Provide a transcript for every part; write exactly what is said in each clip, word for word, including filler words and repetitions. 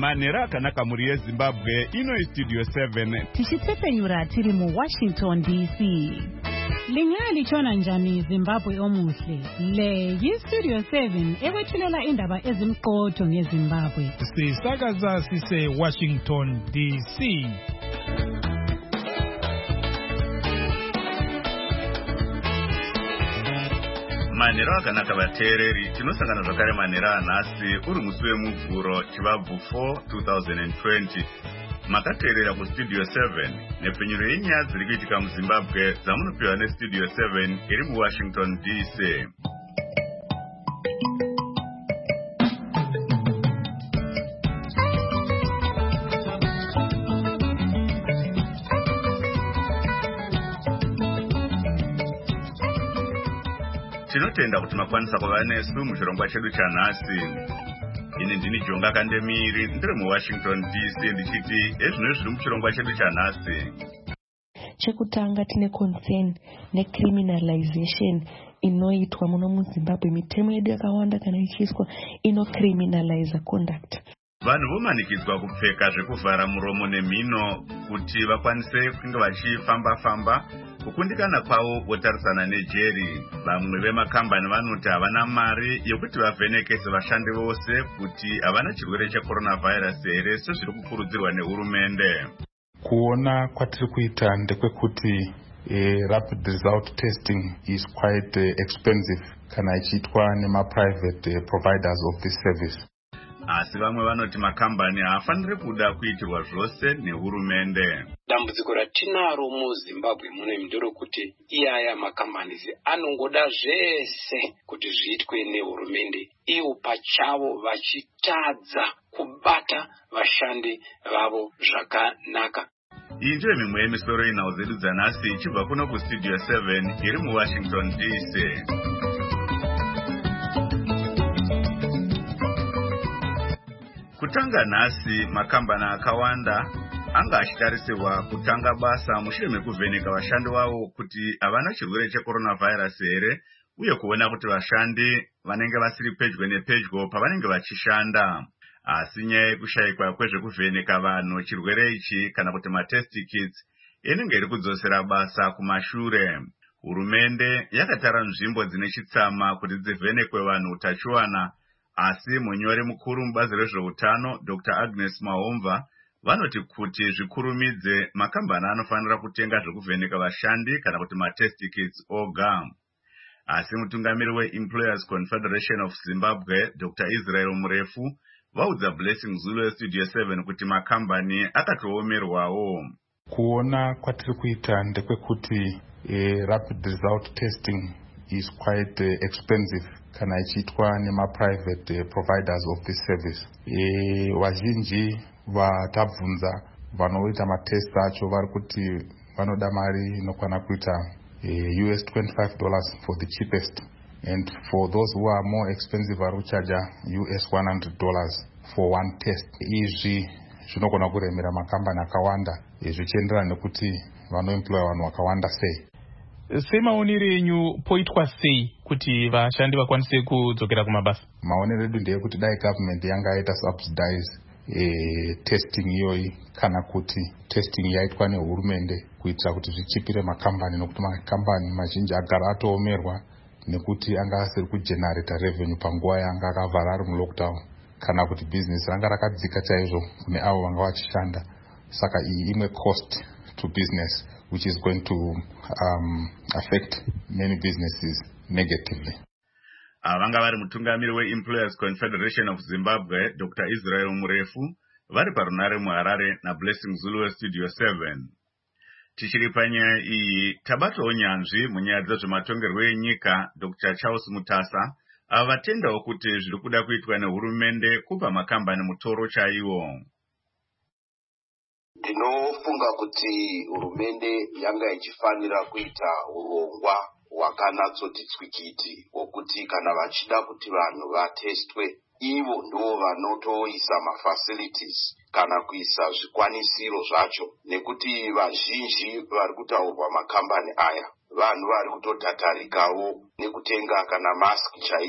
Manera akanaka muri yeZimbabwe ino Studio seven. Tichitsepenyura tiri mu Washington D C. Lingali chona njani Zimbabwe omuhle. Le yi Studio seven ewethulela indaba ezimqotho ngeZimbabwe. Sisakaza sise Washington D C. Manera akanaka vateereri tinosangana zvakare manera anhasi uri musi wemuvhuro chivabvu four twenty twenty. Makateerera kuStudio seven nepfenyuro yenyaya dziri kuitika muZimbabwe dzamunopiwa neStudio seven iri muWashington D C. Tinotenda kuti makwanisa kuva nesu muchirongwa chedu chanhasi. Ini ndini Jonga Kandemiri ndiri muWashington D C ndichiti ezvino zviri muchirongwa chedu chanhasi. Chekutanga tine concern necriminalization inoitwa muno muZimbabwe. Mitemo yedu yakawanda kana ichiiswa inocriminalize conduct. Vanhu vomanikidzwa kupfeka zvekuvhara muromo nemhino kuti vakwanise kunge vachifamba famba. Kukundikana kwavo votarisana nejeri. Vamwe vemakambani vanoti havana mari yokuti vavhenekese vashandi vose kuti havana chirwere checoronavirus here sezviri kukurudzirwa nehurumende. Kuona kwatiri kuita ndekwekuti uh, rapid result testing is quite uh, expensive kana ichiitwa nema-private uh, providers of this service. Asi vamwe vanoti makambani haafaniri kuda kuitirwa zvose nehurumende. Dambudziko ratinaro muZimbabwe muno ndorokuti iyaya makambani anongoda zvese kuti zviitwe nehurumende, ivo pachavo vachitadza kubata vashandi vavo zvakanaka. Iyi ndiyo mimwe yemisoro inhau dzedu dzanhasi ichibva kuno kuStudio seven iri muWashington D C. Kutanga nhasi makambani akawanda anga achitarisirwa kutanga basa mushure mekuvheneka vashandi vavo kuti havana chirwere checoronavirus here uye kuona kuti vashandi vanenge vasiri pedyo nepedyo pavanenge vachishanda. Asi nyaya yekushayikwa kwezvekuvheneka vanhu chirwere ichi kana kuti matest kits inenge iri kudzosera basa kumashure. Hurumende yakatara nzvimbo dzine chitsama kuti dzivhenekwe vanhu utachiwana. Asi munyori mukuru mubazi rezveutano Doctor Agnes Mahomva vanoti kuti zvikurumidze makambani anofanira kutenga zvekuvheneka vashandi kana kuti matest kits oga. Asi mutungamiri weEmployers Confederation of Zimbabwe Doctor Israel Murefu vaudza Blessing Zulu Studio seven kuti makambani akatoomerwawo. Kuona kwatiri kuita ndekwekuti uh, rapid result testing is quite uh, expensive kana ichiitwa nema-private uh, providers of this service. E, vazhinji vatabvunza vanoita matest acho vari kuti vanoda mari inokwana kuita uh, U S twenty-five dollars for the cheapest, and for those who are more expensive vari kuchaja U S one hundred dollars for one test. Izvi zvinogona kuremera makambani akawanda zvichienderana nekuti vanoemploya vanhu vakawanda sei. Semaonero enyu poitwa sei kuti vashandi vakwanise kudzokera kumabasa? Maonero edu ndeyekuti dai government yanga yaita subsidize e, testing iyoyi kana kuti testing yaitwa nehurumende kuitira kuti zvichipire makambani, nokuti makambani mazhinji agara atoomerwa nekuti anga asiri kugenerata revenue panguva yanga akavhara ari mulockdown, kana kuti business ranga rakadzika chaizvo kune avo vanga vachishanda. Saka iyi imwe cost to business which is going to um, affect many businesses negatively. Avanga vari mutungamiri weEmployers Confederation of Zimbabwe Doctor Israel Murefu vari parunare muHarare naBlessing Zulu Studio seven. Tichiri panyaya iyi tabatawo nyanzvi munyaya dzezvematongerwo enyika Doctor Charles Mutasa ava vatendawo kuti zviri kuda kuitwa nehurumende kupa makambani mutoro chaiwo. Ndinofunga kuti hurumende yanga ichifanira kuita urongwa hwakanatsoti tswikiti hwokuti kana vachida kuti vanhu vatestwe ivo ndo vanotoisa mafacilities kana kuisa zvikwanisiro zvacho, nekuti vazhinji vari kutaurwa makambani aya vanhu vari kutotatarikawo nekutenga kana mask chaiyo.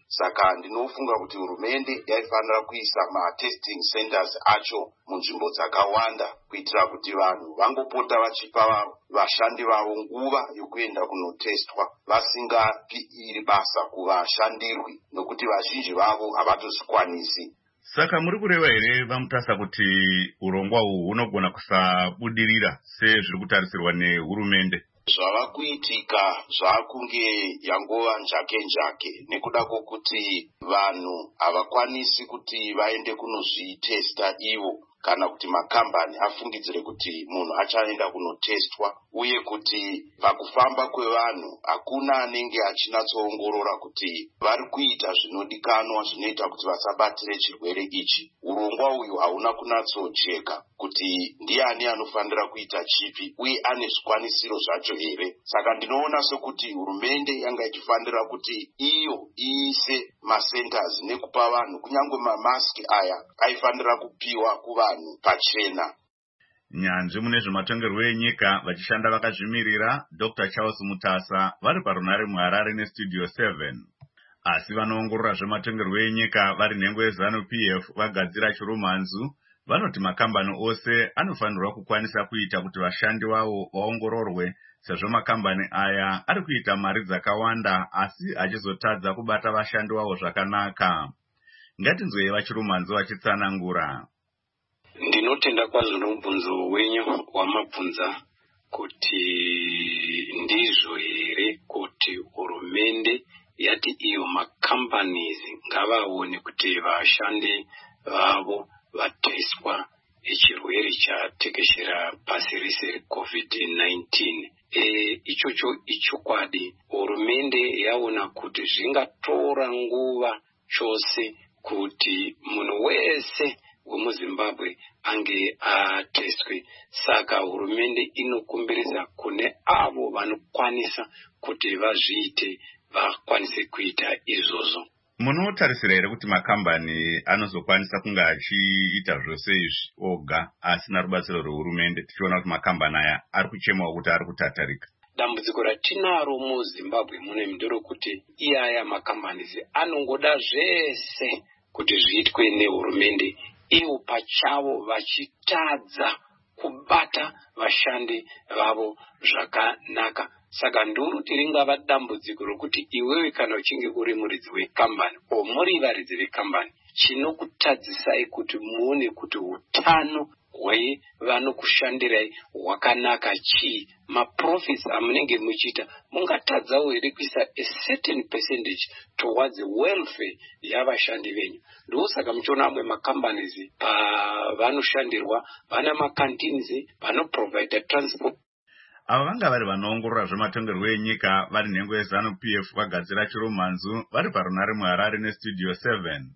saka ndinofunga kuti hurumende yaifanira kuisa matesting centers acho munzvimbo dzakawanda kuitira kuti vanhu vangopota vachipa vashandi vavo nguva yokuenda kunotestwa vasingapi iri basa kuvashandirwi nokuti vazhinji vavo havatozvikwanisi. Saka muri kureva here vamutasa kuti urongwa uhu hunogona kusabudirira sezviri kutarisirwa nehurumende? Zvava kuitika zvakunge yangova njake njake nekuda kwokuti vanhu havakwanisi kuti vaende kunozvitesta ivo kana kuti makambani afungidzire kuti munhu achaenda kunotestwa, uye kuti pakufamba kwevanhu hakuna anenge achinatsoongorora kuti vari kuita zvinodikanwa zvinoita kuti vasabatire chirwere ichi. Urongwa uyu hauna kunatsocheka kuti ndiani anofanira kuita chipi uye ane zvikwanisiro zvacho here. Saka ndinoona sekuti hurumende yanga ichifanira kuti iyo iise macenters nekupa vanhu kunyange mamaski aya aifanira kupiwa kuvanhu pachena. Nyanzvi mune zvematongerwo enyika vachishanda vakazvimirira Doctor Charles Mutasa vari parunare muHarare neStudio seven. Asi vanoongorora zvematongerwo enyika vari nhengo yeZanu P F vagadzira chirumanzu vanoti makambani ose anofanirwa kukwanisa kuita kuti vashandi vavo vaongororwe, sezvo makambani aya ari kuita mari dzakawanda asi achizotadza kubata vashandi vavo zvakanaka. Ngatinzwei vachirumanzu vachitsanangura. Ndinotenda kwazvo nomubvunzo wenyu wamabvunza kuti ndizvo here kuti hurumende yati iyo macompanies ngavaone kuti vashandi vavo vateswa echirwere chatekeshera pasi rese covid nineteen. E, ichocho ichokwadi hurumende yaona kuti zvingatora nguva chose kuti munhu wese wemuZimbabwe ange atestwe. Saka hurumende inokumbiriza kune avo vanokwanisa kuti vazviite vakwanise kuita izvozvo. Munotarisira here kuti makambani anozokwanisa kunge achiita zvose izvi oga asina rubatsiro rwehurumende, tichiona kuti makambani aya ari kuchemawo kuti ari kutatarika? Dambudziko ratinaro muZimbabwe mune ndiro kuti iyaya makambani anongoda zvese kuti zviitwe nehurumende, ivo pachavo vachitadza kubata vashandi vavo zvakanaka. Saka ndoruti ringava dambudziko rokuti iwewe kana uchinge uri muridzi wekambani o muri varidzi vekambani, chinokutadzisai kuti muone kuti utano hwevanokushandirai hwakanaka chii. Maprofits amunenge muchiita mungatadzawo here kuisa a certain percentage towards the welfare yavashandi venyu. Ndosaka muchiona amwe makambanies pavanoshandirwa vana makantines vanoprovide transport. Ava vanga vari vanoongorora zvematongerwo enyika vari nhengo yeZanu P F vagadzira chirumanzu vari parunare muHarare neStudio seven.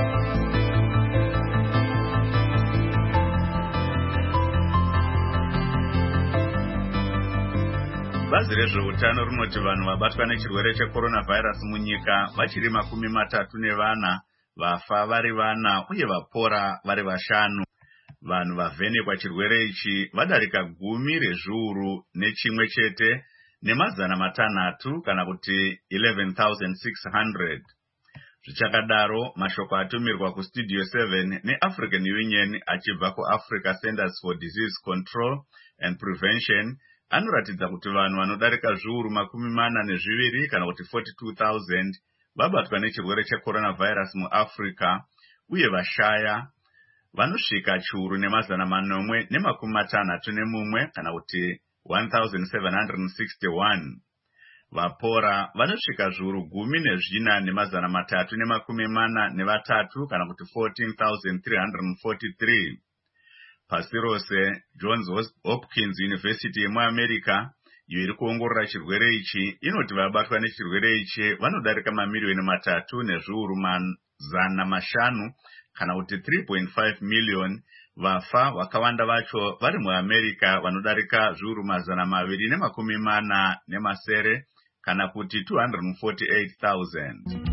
Bazi rezveutano rinoti vanhu vabatwa nechirwere checoronavirus munyika vachiri makumi matatu nevana, vafa vari vana uye vapora vari vashanu. Vanhu vavhenekwa chirwere ichi vadarika gumi rezviuru nechimwe chete nemazana matanhatu kana kuti eleven thousand six hundred. Zvichakadaro, mashoko atumirwa kuStudio seven neAfrican Union achibva kuAfrica Centers for Disease Control and Prevention anoratidza kuti vanhu vanodarika zviuru makumi mana nezviviri kana kuti forty-two thousand vabatwa nechirwere checoronavirus muAfrica, uye vashaya vanosvika chiuru nemazana manomwe nemakumi matanhatu nemumwe kana kuti one thousand seven hundred sixty-one. Vapora vanosvika zviuru gumi nezvina nemazana matatu nemakumi mana nevatatu kana kuti fourteen thousand three hundred forty-three. Pasi rose, Johns Hopkins University yemuAmerica iyo iri kuongorora chirwere ichi inoti vabatwa nechirwere ichi vanodarika mamiliyoni matatu nezviuru mazana mashanu kana kuti three point five million. Vafa vakawanda vacho vari muAmerica vanodarika zviuru mazana maviri nemakumi mana nemasere kana kuti two hundred forty-eight thousand.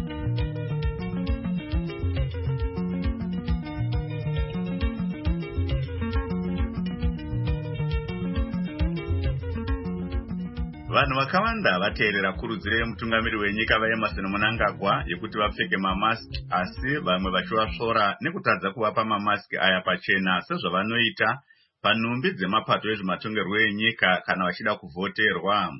Vanhu vakawanda vateerera kurudziro yemutungamiri wenyika vaEmmerson Mnangagwa yekuti vapfeke mamaski, asi vamwe vachivasvora nekutadza kuvapa mamaski aya pachena sezvavanoita panhumbi dzemapato ezvematongerwo enyika kana vachida kuvhoterwa.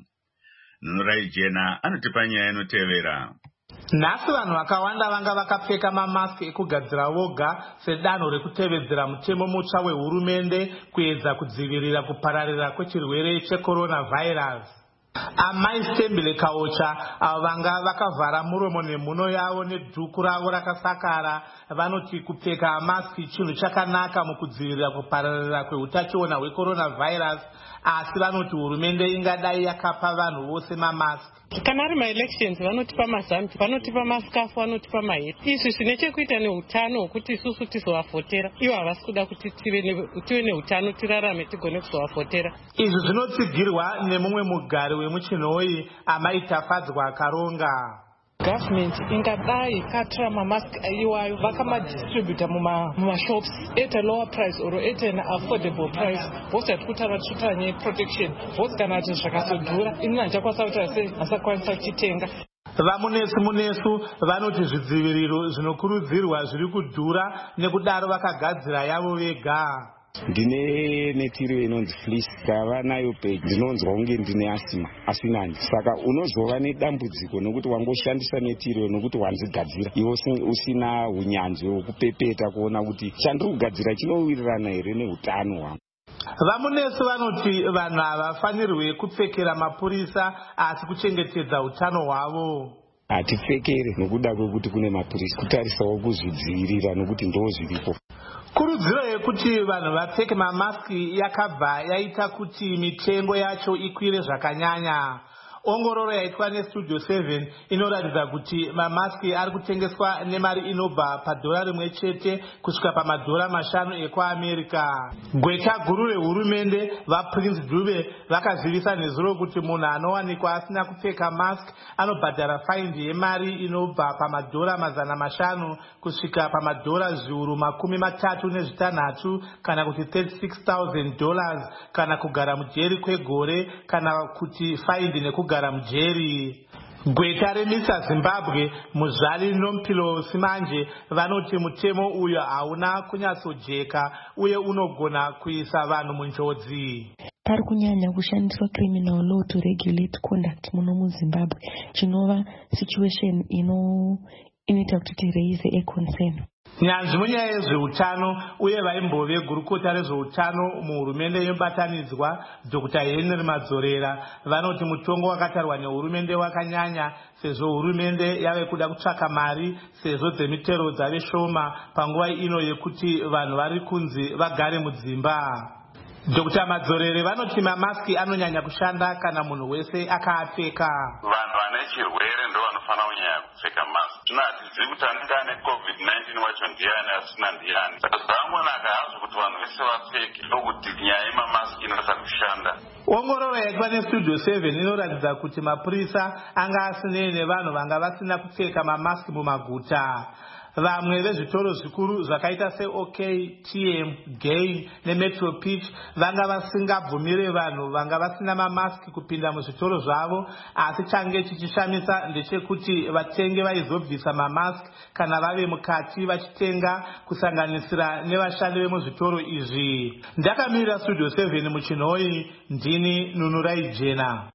Nunurai Jena anotipa nyaya inotevera. Nhasi vanhu vakawanda vanga vakapfeka mamaski ekugadzira voga sedanho rekutevedzera mutemo mutsva wehurumende kuedza kudzivirira kupararira kwechirwere checoronavirus. Amai Stembele Kaocha avo vanga vakavhara muromo nemhuno yavo nedhuku ravo rakasakara vanoti kupfeka maski chinhu chakanaka mukudzivirira kupararira kweutachiona hwecoronavirus, asi vanoti hurumende ingadai yakapa vanhu vose mamaski. Kana ari ma-elections vanotipa mazambi, vanotipa masikafu, vanotipa maheti. Izvi zvine chekuita neutano hwekuti isusu tizovavhotera. Ivo havasi kuda kuti tive neutano tirarame tigone kuzovavhotera. Izvi zvinotsigirwa nemumwe mugari wemuchinhoyi Amai Tafadzwa Karonga. Government ingadai katora mamaski iwayo vakamadistributa mumashops at a lower price or at an affordable price. Vosi hatikutaura tichitaura neprotection. Vosi kana kuti zvakazodhura ini handichakwanisa kutaura sei hasakwanisa kuchitenga. Vamunesi munesu vanoti zvidziviriro zvinokurudzirwa zviri kudhura nekudaro vakagadzira yavo vega. Ndine netiro inonzi fleece kava nayo page ndinonzwa unge ndine asima asinani, saka unozova nedambudziko nokuti wangoshandisa netiro nokuti wanzigadzira iwe usina unyanzvi wokupepeta kuona kuti chandiri kugadzira chinowirirana here neutano hwangu. Vamunesi vanoti vanhu havafanirwi kupfekera mapurisa asi kuchengetedza utano hwavo. Hatipfekere nokuda kwekuti kune mapurisa, kutarisawo kuzvidzivirira nokuti ndo zviripo. Kurudziro yekuti vanhu vapfeke mamaski yakabva yaita kuti mitengo yacho ikwire zvakanyanya. Ongororo yaitwa neStudio seven inoratidza kuti mamaski ari kutengeswa nemari inobva padhora rimwe chete kusvika pamadhora mashanu ekuAmerika. Gweta guru rehurumende vaPrince Dube vakazivisa nezuro kuti munhu anowanikwa asina kupfeka mask anobhadhara faindi yemari inobva pamadhora mazana mashanu kusvika pamadhora zviuru makumi matatu nezvitanhatu kana kuti thirty-six thousand dollars kana kugara mujeri kwegore kana kuti faindi nekugara gara mujeri. Gweta remisa Zimbabwe muzvali Nompilo Simanje vanoti mutemo uyo hauna kunyatsojeka uye unogona kuisa vanhu munjodzi. Pari kunyanya kushandiswa criminal law to regulate conduct muno muZimbabwe, chinova situation ino inoita kuti raise a concern. Nyanzvi munyaya yezveutano uye vaimbove gurukota rezveutano muhurumende yobatanidzwa Doctor Henry Madzorera vanoti mutongo wakatarwa nehurumende wakanyanya sezvo hurumende yave kuda kutsvaka mari sezvo dzemitero dzave shoma panguva ino yekuti vanhu vari kunzi vagare mudzimba. Doctor Madzorere vanoti mamaski anonyanya kushanda kana munhu wese akaapfeka. Vanhu vane chirwere ndo vanofana kunyanya kupfeka mask. Tinatizivi kuti anenge ane covid nineteen wacho ndiani asina ndiani. Saka zvangonaka hazvo kuti vanhu vese vapfeke ndokuti nyaya yemamaski inosa kushanda. Ongororo yaitwa neStudio seven inoratidza kuti mapurisa anga asinei nevanhu vanga vasina kupfeka mamaski mumaguta. Vamwe vezvitoro zvikuru zvakaita seOK, T M, Gain neMetro Pitch vanga vasingabvumire vanhu vanga vasina mamaski kupinda muzvitoro zvavo, asi change chichishamisa ndechekuti vatenge vaizobvisa mamaski kana vave mukati vachitenga kusanganisira nevashandi vemuzvitoro izvi. Ndakamirira Studio seven muchinhoyi, ndini Nunurai Jena.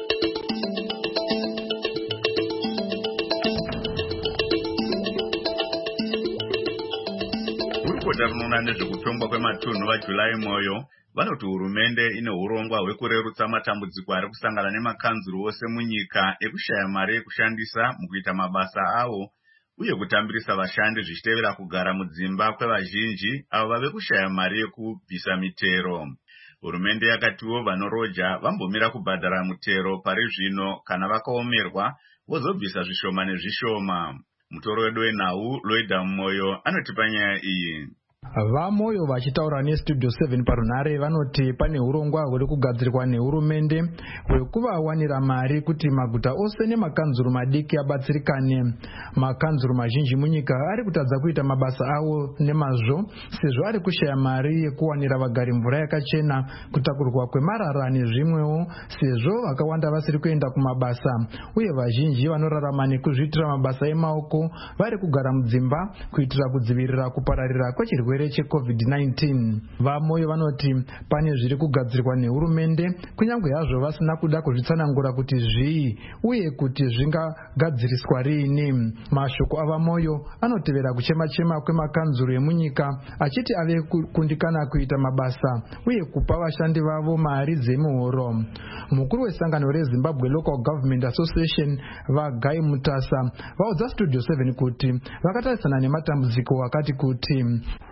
Gurukota rinoona nezvekutongwa kwematunhu vaJulai Moyo vanoti hurumende ine urongwa hwekurerutsa matambudziko ari kusangana nemakanzuru ose munyika ekushaya mari yekushandisa mukuita mabasa avo uye kutambirisa vashandi zvichitevera kugara mudzimba kwevazhinji avo vave kushaya mari yekubvisa mitero. Hurumende yakatiwo vanoroja vambomira kubhadhara mutero pari zvino kana vakaomerwa vozobvisa zvishoma nezvishoma. Mutoro wedu wenhau Loida Moyo anotipa nyaya iyi. Vamoyo vachitaura nestudio seven parunhare vanoti pane urongwa huri kugadzirwa nehurumende hwekuvawanira mari kuti maguta ose nemakanzuru madiki abatsirikane. Makanzuru mazhinji munyika ari kutadza kuita mabasa avo nemazvo sezvo ari kushaya mari yekuwanira vagari mvura yakachena, kutakurwa kwemarara nezvimwewo sezvo vakawanda vasiri kuenda kumabasa uye vazhinji vanorarama nekuzviitira mabasa emaoko vari kugara mudzimba kuitira kudzivirira kupararira kwechirwere checovid nineteen. Vamoyo vanoti pane zviri kugadzirwa nehurumende kunyange hazvo vasina kuda kuzvitsanangura kuti zvii uye kuti zvingagadziriswa riini. Mashoko avamoyo anotevera kuchema-chema kwemakanzuru emunyika achiti ave kundikana kuita mabasa uye kupa vashandi vavo mari dzemuhoro. Mukuru wesangano reZimbabwe Local Government Association vaGuy Mutasa vaudza Studio seven kuti vakatarisana nematambudziko akati kuti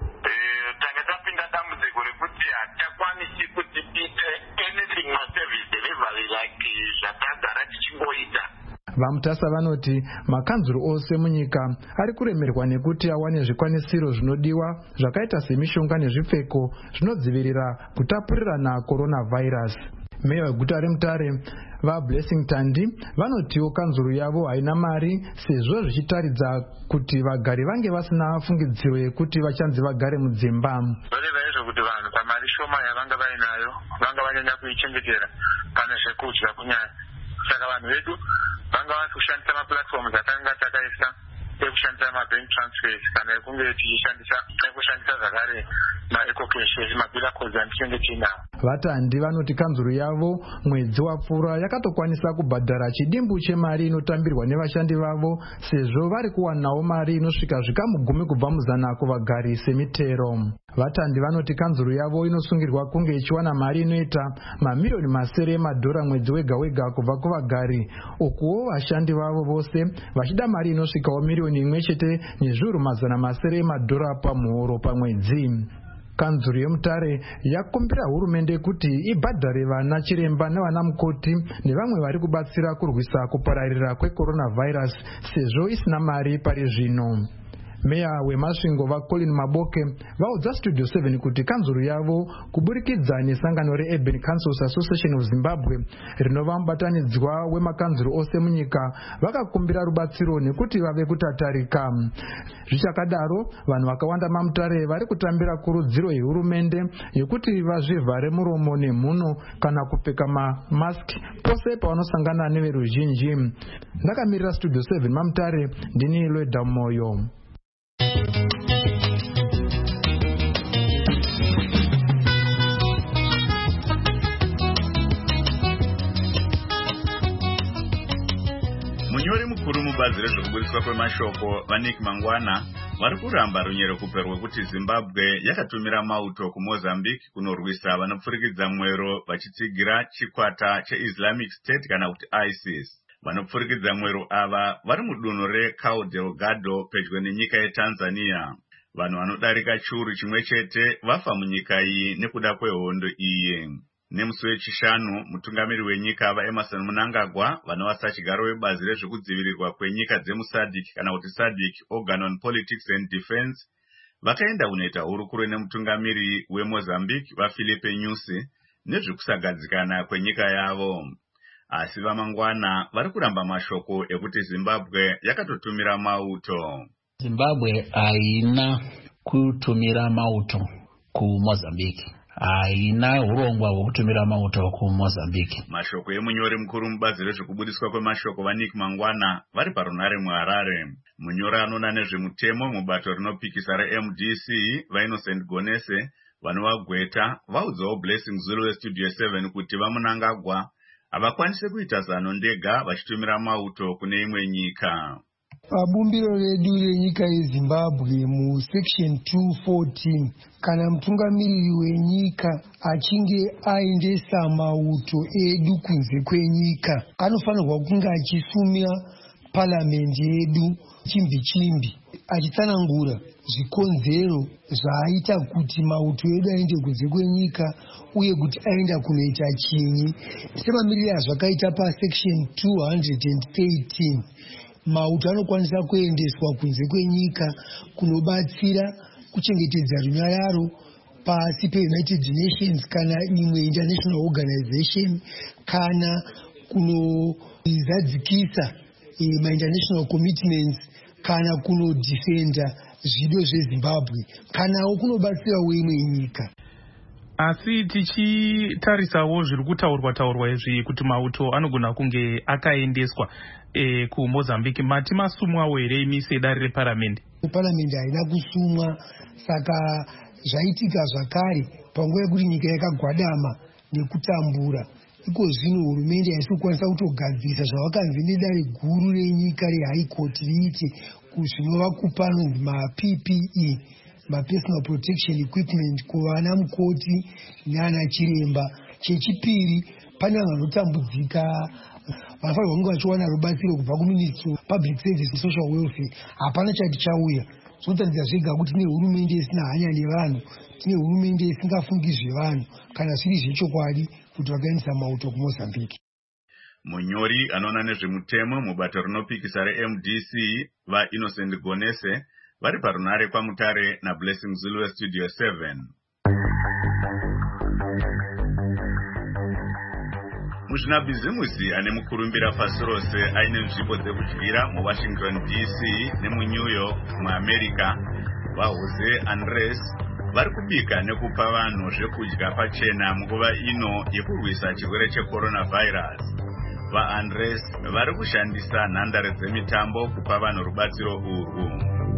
tanga tapinda dambudziko rekuti hatakwanisi kuti tiite anything maservice delivery like zvatagara tichingoita. Vamutasa vanoti makanzuru ose munyika ari kuremerwa nekuti awane zvikwanisiro zvinodiwa zvakaita semishonga nezvipfeko zvinodzivirira kutapurirana coronavirus. Meya weguta reMutare vaBlessing Tandi vanotiwo kanzuru yavo haina mari sezvo zvichitaridza kuti vagari vange vasina fungidziro yekuti vachanzi vagare mudzimba. Vareva izvo kuti vanhu pamari shoma yavanga vainayo vanga vanyanya kuichengetera pane zvekudya kunyanya. Saka vanhu vedu vanga vasi kushandisa maplatforms atanga takaisa ekushandisa mabank transfers kana ekunge tichishandisa ekushandisa zvakare maecocashes mabiracodes antinenge tinawo. Vatandi vanoti kanzuru yavo mwedzi wapfuura yakatokwanisa kubhadhara chidimbu chemari inotambirwa nevashandi vavo sezvo vari kuwanawo mari inosvika zvikamu gumi kubva muzana kuvagari semitero. Vatandi vanoti kanzuru yavo inosungirwa kunge ichiwana mari inoita mamiliyoni masere emadhora mwedzi wega wega kubva kuvagari, ukuwo vashandi vavo vose vachida mari inosvikawo miliyoni imwe chete nezviuru mazana masere emadhora pamuhoro pamwedzi. Kanzuru yeMutare yakumbira hurumende kuti ibhadhare vana chiremba nevana mukoti nevamwe vari kubatsira kurwisa kupararira kwecoronavirus sezvo isina mari pari zvino. Meya wemasvingo vaColin Maboke vaudza Studio seven kuti kanzuru yavo kuburikidza nesangano reUrban Councils Association of Zimbabwe rinova mubatanidzwa wemakanzuru ose munyika vakakumbira rubatsiro nekuti vave kutatarika. Zvichakadaro vanhu vakawanda maMutare vari kutambira kurudziro yehurumende yekuti vazvivhare muromo nemhuno kana kupfeka mamask pose pavanosangana neveruzhinji. Ndakamirira Studio seven maMutare ndini Lweda Moyo. Munyori mukuru mubazi rezvekuburiswa kwemashoko vaNick Mangwana vari kuramba runyero kupe rwekuti Zimbabwe yakatumira mauto kuMozambique kunorwisa vanopfurikidza mwero vachitsigira chikwata cheIslamic State kana kuti ISIS. Vanopfurikidza mwero ava vari mudunhu reCabo Delgado pedyo nenyika yeTanzania. Vanhu vanodarika chiuru chimwe chete vafa munyika iyi nekuda kwehondo iyi. Nemusi wechishanu mutungamiri wenyika vaEmerson Mnangagwa vanovasa chigaro webazi rezvekudzivirirwa kwenyika dzemuSADC kana kuti SADC Organ on Politics and Defense vakaenda kunoita hurukuro nemutungamiri weMozambique vaFilipe Nyusi nezvekusagadzikana kwenyika yavo. Asi vaMangwana vari kuramba mashoko ekuti Zimbabwe yakatotumira mauto. Zimbabwe haina kutumira mauto kuMozambique. Haina hurongwa hwekutumira mauto kuMozambique. Mashoko emunyori mukuru mubazi rezvekubudiswa kwemashoko vaNick Mangwana vari parunhare muHarare. Munyori anoona nezvemutemo mubato rinopikisa reM D C vaInnocent Gonese vanovagweta vaudzawo Blessing Zulu weStudio seven kuti vaMnangagwa havakwanise kuita zano ndega vachitumira mauto kune imwe nyika. Pabumbiro redu renyika yeZimbabwe musection two fourteen kana mutungamiriri wenyika achinge aendesa mauto edu kunze kwenyika anofanirwa kunge achisumira parliamendi yedu chimbi chimbi achitsanangura zvikonzero zvaaita kuti mauto edu aende kunze kwenyika uye kuti aenda kunoita chinyi. Semamiriro azvakaita pasection two eighteen mauto anokwanisa kuendeswa kunze kwenyika kunobatsira kuchengetedza runyararo pasi peunited nations kana imwe international organization kana kunozadzikisa e, mainternational commitments kana kunodefenda zvido zvezimbabwe kanawo kunobatsirawo imwe nyika. Asi tichitarisawo zviri kutaurwa taurwa izvi kuti mauto anogona kunge akaendeswa e, kuMozambique, mati masumwawo here imi sedare reparamende? Paramende haina kusumwa, saka zvaitika zvakare panguva yekuti nyika yakagwadama nekutambura. Iko zvino hurumende haisi kukwanisa kutogadzirisa zvavakanzi nedare guru renyika rehigh court riite zvinova kupa ma-P P E, ma-personal protection equipment kuvana mukoti nana chiremba. Chechipiri, pane vanhu vanotambudzika vanofanirwa kunge vachiwana rubatsiro kubva kuministry of public service and social welfare. Hapana chati chauya. Zvinotaridza zvega kuti tine hurumende isina hanya nevanhu, tine hurumende isingafungi zvevanhu kana zviri zvechokwadi kuti vakaendesa mauto kuMozambique. Munyori anoona nezvemutemo mubato rinopikisa re-M D C vaInnocent Gonese vari parunare kwaMutare naBlessing Zulu Studio seven. Muzvinabhizimusi ane mukurumbira pasi rose aine nzvimbo dzekudyira muWashington D C nemuNew York muAmerica, vaHose Andres vari kubika nekupa vanhu zvekudya pachena munguva ino yekurwisa chirwere checoronavirus. VaAndres vari kushandisa nhandare dzemitambo kupa vanhu rubatsiro urwu.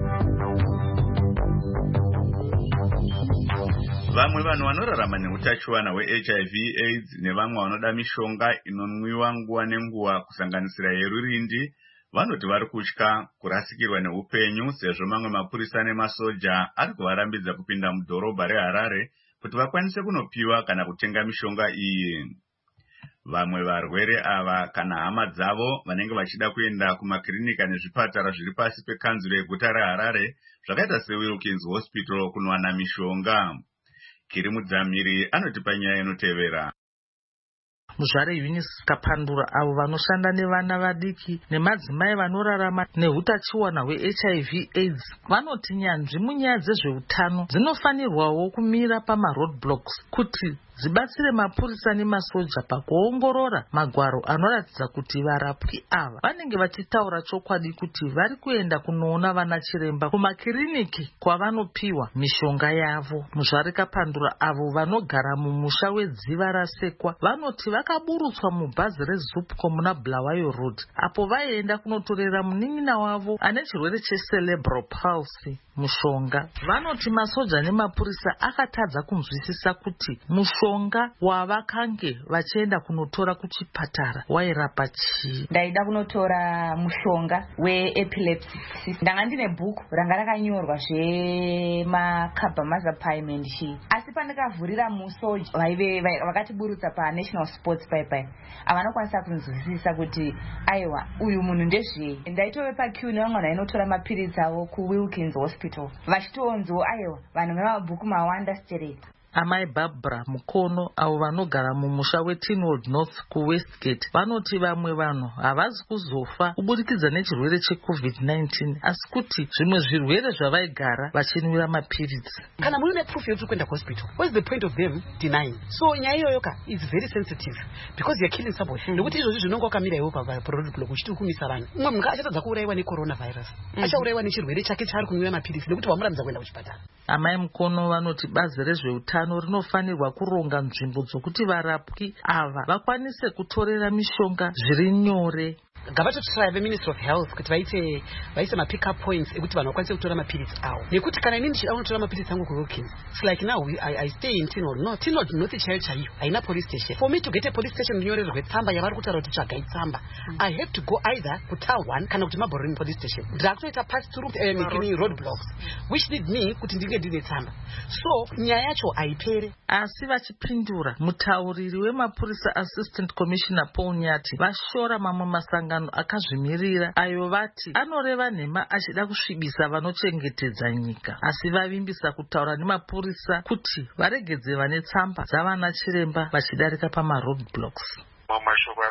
Vamwe vanhu vanorarama neutachiwana hwe-H I V AIDS nevamwe vanoda mishonga inonwiwa nguva nenguva kusanganisira yerurindi vanoti vari kutya kurasikirwa neupenyu sezvo mamwe mapurisa nemasoja ari kuvarambidza kupinda mudhorobha reHarare kuti vakwanise kunopiwa kana kutenga mishonga iyi. Vamwe varwere ava kana hama dzavo vanenge vachida kuenda kumakirinika nezvipatara zviri pasi pekanzuro yeguta reHarare zvakaita seWilkins Hospital kunowana mishonga. Kiri Mudzamiri anotipa nyaya inotevera. Muzvare Eunice Kapandura avo vanoshanda nevana vadiki nemadzimai vanorarama nehutachiwana hwe-H I V AIDS vanoti nyanzvi munyaya dzezveutano dzinofanirwawo kumira pama-roadblocks kuti zibatsire mapurisa nemasoja pakuongorora magwaro anoratidza kuti varapwi ava vanenge vachitaura chokwadi kuti vari kuenda kunoona vana chiremba kumakiriniki kwavanopiwa mishonga yavo. Muzvare Kapandura avo vanogara mumusha wedziva rasekwa vanoti vakaburutswa mubhazi reZupco muna Bulawayo Road apo vaienda kunotorera munin'ina wavo ane chirwere checerebral palsy mushonga. Vanoti masoja nemapurisa akatadza kunzwisisa kuti mushonga wavakange vachienda kunotora kuchipatara wairapa chii. Ndaida kunotora mushonga weepilepsy. Ndanga ndine bhuku ranga rakanyorwa zvemakarbamazepine and chii. Asi pandakavhurira musoja vaive vakatiburutsa paNational Sports Pipeline avanokwanisa kunzwisisa kuti aiwa uyu munhu ndezvei. Ndaitove paqueue nevamwe vainotora mapiritsi avo kuWilkins Hospital vachitonzwa aiwa vanhu vemabhuku mawanda straight. Amai Barbara Mukono avo vanogara mumusha weTinwood North kuWestgate vanoti vamwe vanhu havazi kuzofa kuburikidza nechirwere checovid nineteen asi kuti zvimwe zvirwere zvavaigara vachinwira mapiritsi. Kana muri neproof yekuti kuenda kuhospital, what's the point of them denying? So nyaya iyoyo ka is very sensitive because you're killing somebody. Nekuti izvozvi zvinonga wakamira iwo paroadblock uchiti kumisa vanhu. Umwe munhu achatadza kuuraiwa necoronavirus, achauraiwa nechirwere chake chaari kunwira mapiritsi nekuti wamuramidza kuenda kuchipatara. Amai Mukono vanoti bazi rezveutano rinofanirwa kuronga nzvimbo dzokuti varapwi ava vakwanise kutorera mishonga zviri nyore. Ngavatotsvaya veMinistry of Health kuti vaite vaise ma-pick-up points ekuti vanhu vakwanise kutora mapiritsi awo. Nekuti kana inini ndichida kunotora mapiritsi angu kuWilkins, it's like now I, I stay in Tinwood. No, Tinwood North chaiyo chaiyo haina police station. For me to get a police station ndinyorerwe tsamba yavari kutaura kuti tsvagai tsamba. I have to go either kuTown one kana kuti Maboroni police station. Ndakutoita pass through uh, roadblocks which need me kuti ndinge ndine tsamba. So nyaya yacho haipere. Asi vachipindura mutauriri wemapurisa Assistant Commissioner Paul Nyati vashora mamwe masangano akazvimirira ayo vati anoreva nhema achida kusvibisa vanochengetedza nyika asi vavimbisa kutaura nemapurisa kuti varegedze vane tsamba dzavana chiremba vachidarika pamaroadblocks. Mashoko ari kufamba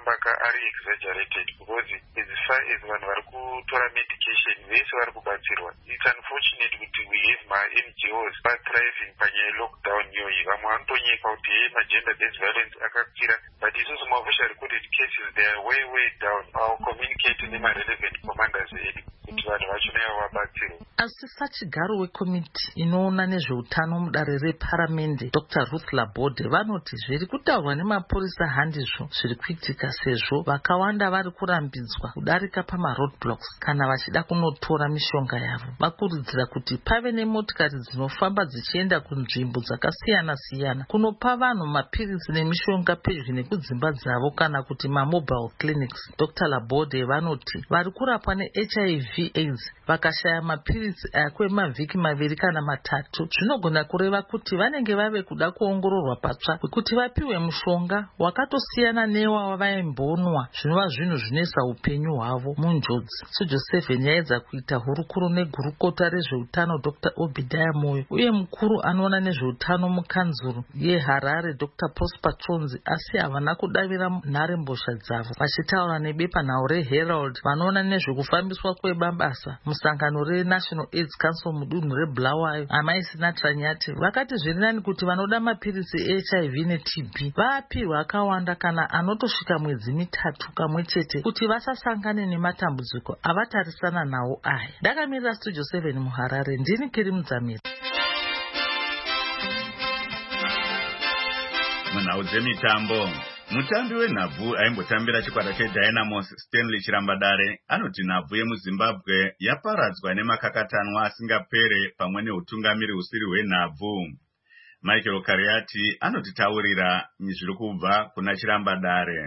kafamba ari exaggerated because as far as vanhu vari kutora medication vese vari kubatsirwa. It's unfortunate kuti we have ma-N G Os va-thriving panyaya yelockdown iyoyi. Vamwe vanotonyeka kuti hey, ma-gender based violence akakwira, but isusu ma-official recorded cases they are way way down. Our communicate nema-relevant commanders edu kuti vanhu vachona ivo vabatsirwa. Asi sachigaro wekomiti inoona nezveutano mudare reparamende Doctor Ruth Laborde vanoti zviri kutaurwa nemapurisa handizvo zviri kuitika, sezvo vakawanda vari kurambidzwa kudarika pamaroadblocks kana vachida kunotora mishonga yavo. Vakurudzira kuti pave nemotikari dzinofamba dzichienda kunzvimbo dzakasiyana siyana kunopa vanhu mapirizi nemishonga pedyo nekudzimba dzavo kana kuti mamobile clinics. Doctor Laborde vanoti vari kurapwa ne-H I V AIDS vakashaya mapirizi aya kwemavhiki maviri kana matatu, zvinogona kureva kuti vanenge vave kuda kuongororwa patsva kuti vapiwe mushonga wakatosiyana newa vaimbonwa, zvinova zvinhu zvinoisa upenyu hwavo munjodzi. Studio seven yaedza kuita hurukuro negurukota rezveutano Doctor Obadiah Moyo uye mukuru anoona nezveutano mukanzuru yeHarare Doctor Prosper Chonzi, asi havana kudavira nharembozha dzavo. Vachitaura nebepanhau reHerald vanoona nezvekufambiswa kwebasa musangano reNational AIDS Council mudunhu reBulawayo, Amai Sinatra Nyati vakati zviri nani kuti vanoda mapirizi e-H I V ne-T B vaapirwa akawanda kana anotosvika mwedzi mitatu kamwe chete kuti vasasangane nematambudziko avatarisana nawo aya. Ndakamirira Studio seven muHarare, ndini Kiri Mudzamiri. Munhau dzemitambo, mutambi wenhabvu aimbotambira chikwata cheDynamos Stanley Chirambadare anoti nhabvu yemuZimbabwe yaparadzwa nemakakatanwa asingapere pamwe neutungamiri husiri hwenhabvu. Michael Kariati anotitaurira zviri kubva kuna Chirambadare.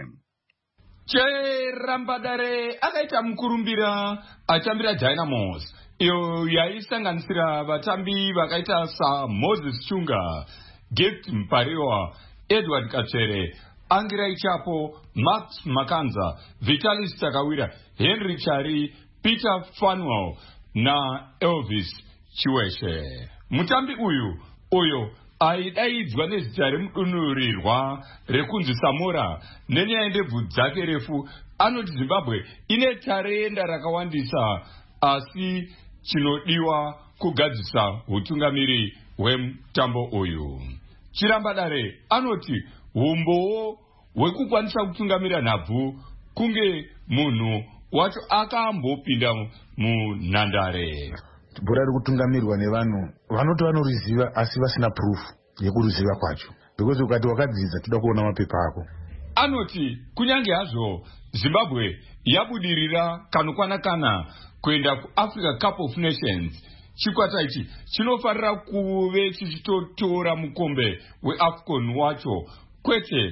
Chirambadare akaita mukurumbira atambira Dynamos iyo yaisanganisira vatambi vakaita saMoses Chunga, Gift Mpariwa, Edward Katsere, Angirai Chapo, Max Makanza, Vitalis Takawira, Henry Chari, Peter Fanwell na Elvis Chiweshe. Mutambi uyu uyo aidaidzwa nezita remudunurirwa rekunzi Samora nenyaya yendebvu dzake refu, anoti Zimbabwe ine tarenda rakawandisa asi chinodiwa kugadzisa utungamiri hwemutambo uyu. Chirambadare anoti umbowo hwekukwanisa kutungamira nhabvu kunge munhu wacho akambopinda munhandare. Bhora riri kutungamirwa nevanhu vanoti vanoriziva asi vasina proof yekuriziva kwacho, because ukati wakadzidza toda kuona mapepa ako. Anoti kunyange hazvo Zimbabwe yabudirira kanokwana kana kuenda kuAfrica Cup of Nations, chikwata ichi chinofarira kuve chichitotora mukombe weAfcon wacho kwete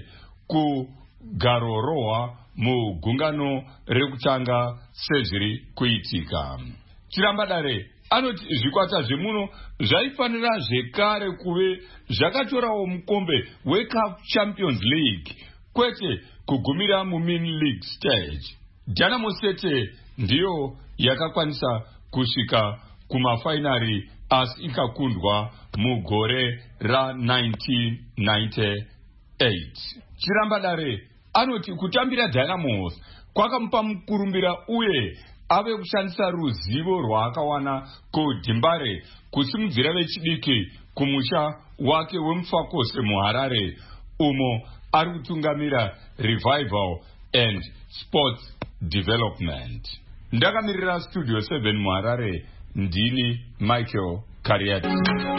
kugarorohwa mugungano rekutanga sezviri kuitika. Chirambadare anoti zvikwata zvemuno zvaifanira zvekare kuve zvakatorawo mukombe weCAF Champions League kwete kugumira muMin League stage. Dynamos Tete ndiyo yakakwanisa kusvika kumafainari asi ikakundwa mugore ra-nineteen ninety-eight. Chirambadare anoti kutambira Dynamos kwakamupa mukurumbira uye ave kushandisa ruzivo rwaakawana kuDhimbare kusimudzira vechidiki kumusha wake wemufakose muHarare umo ari kutungamira Revival and Sports Development. Ndakamirira Studio seven muHarare, ndini Michael Kariati.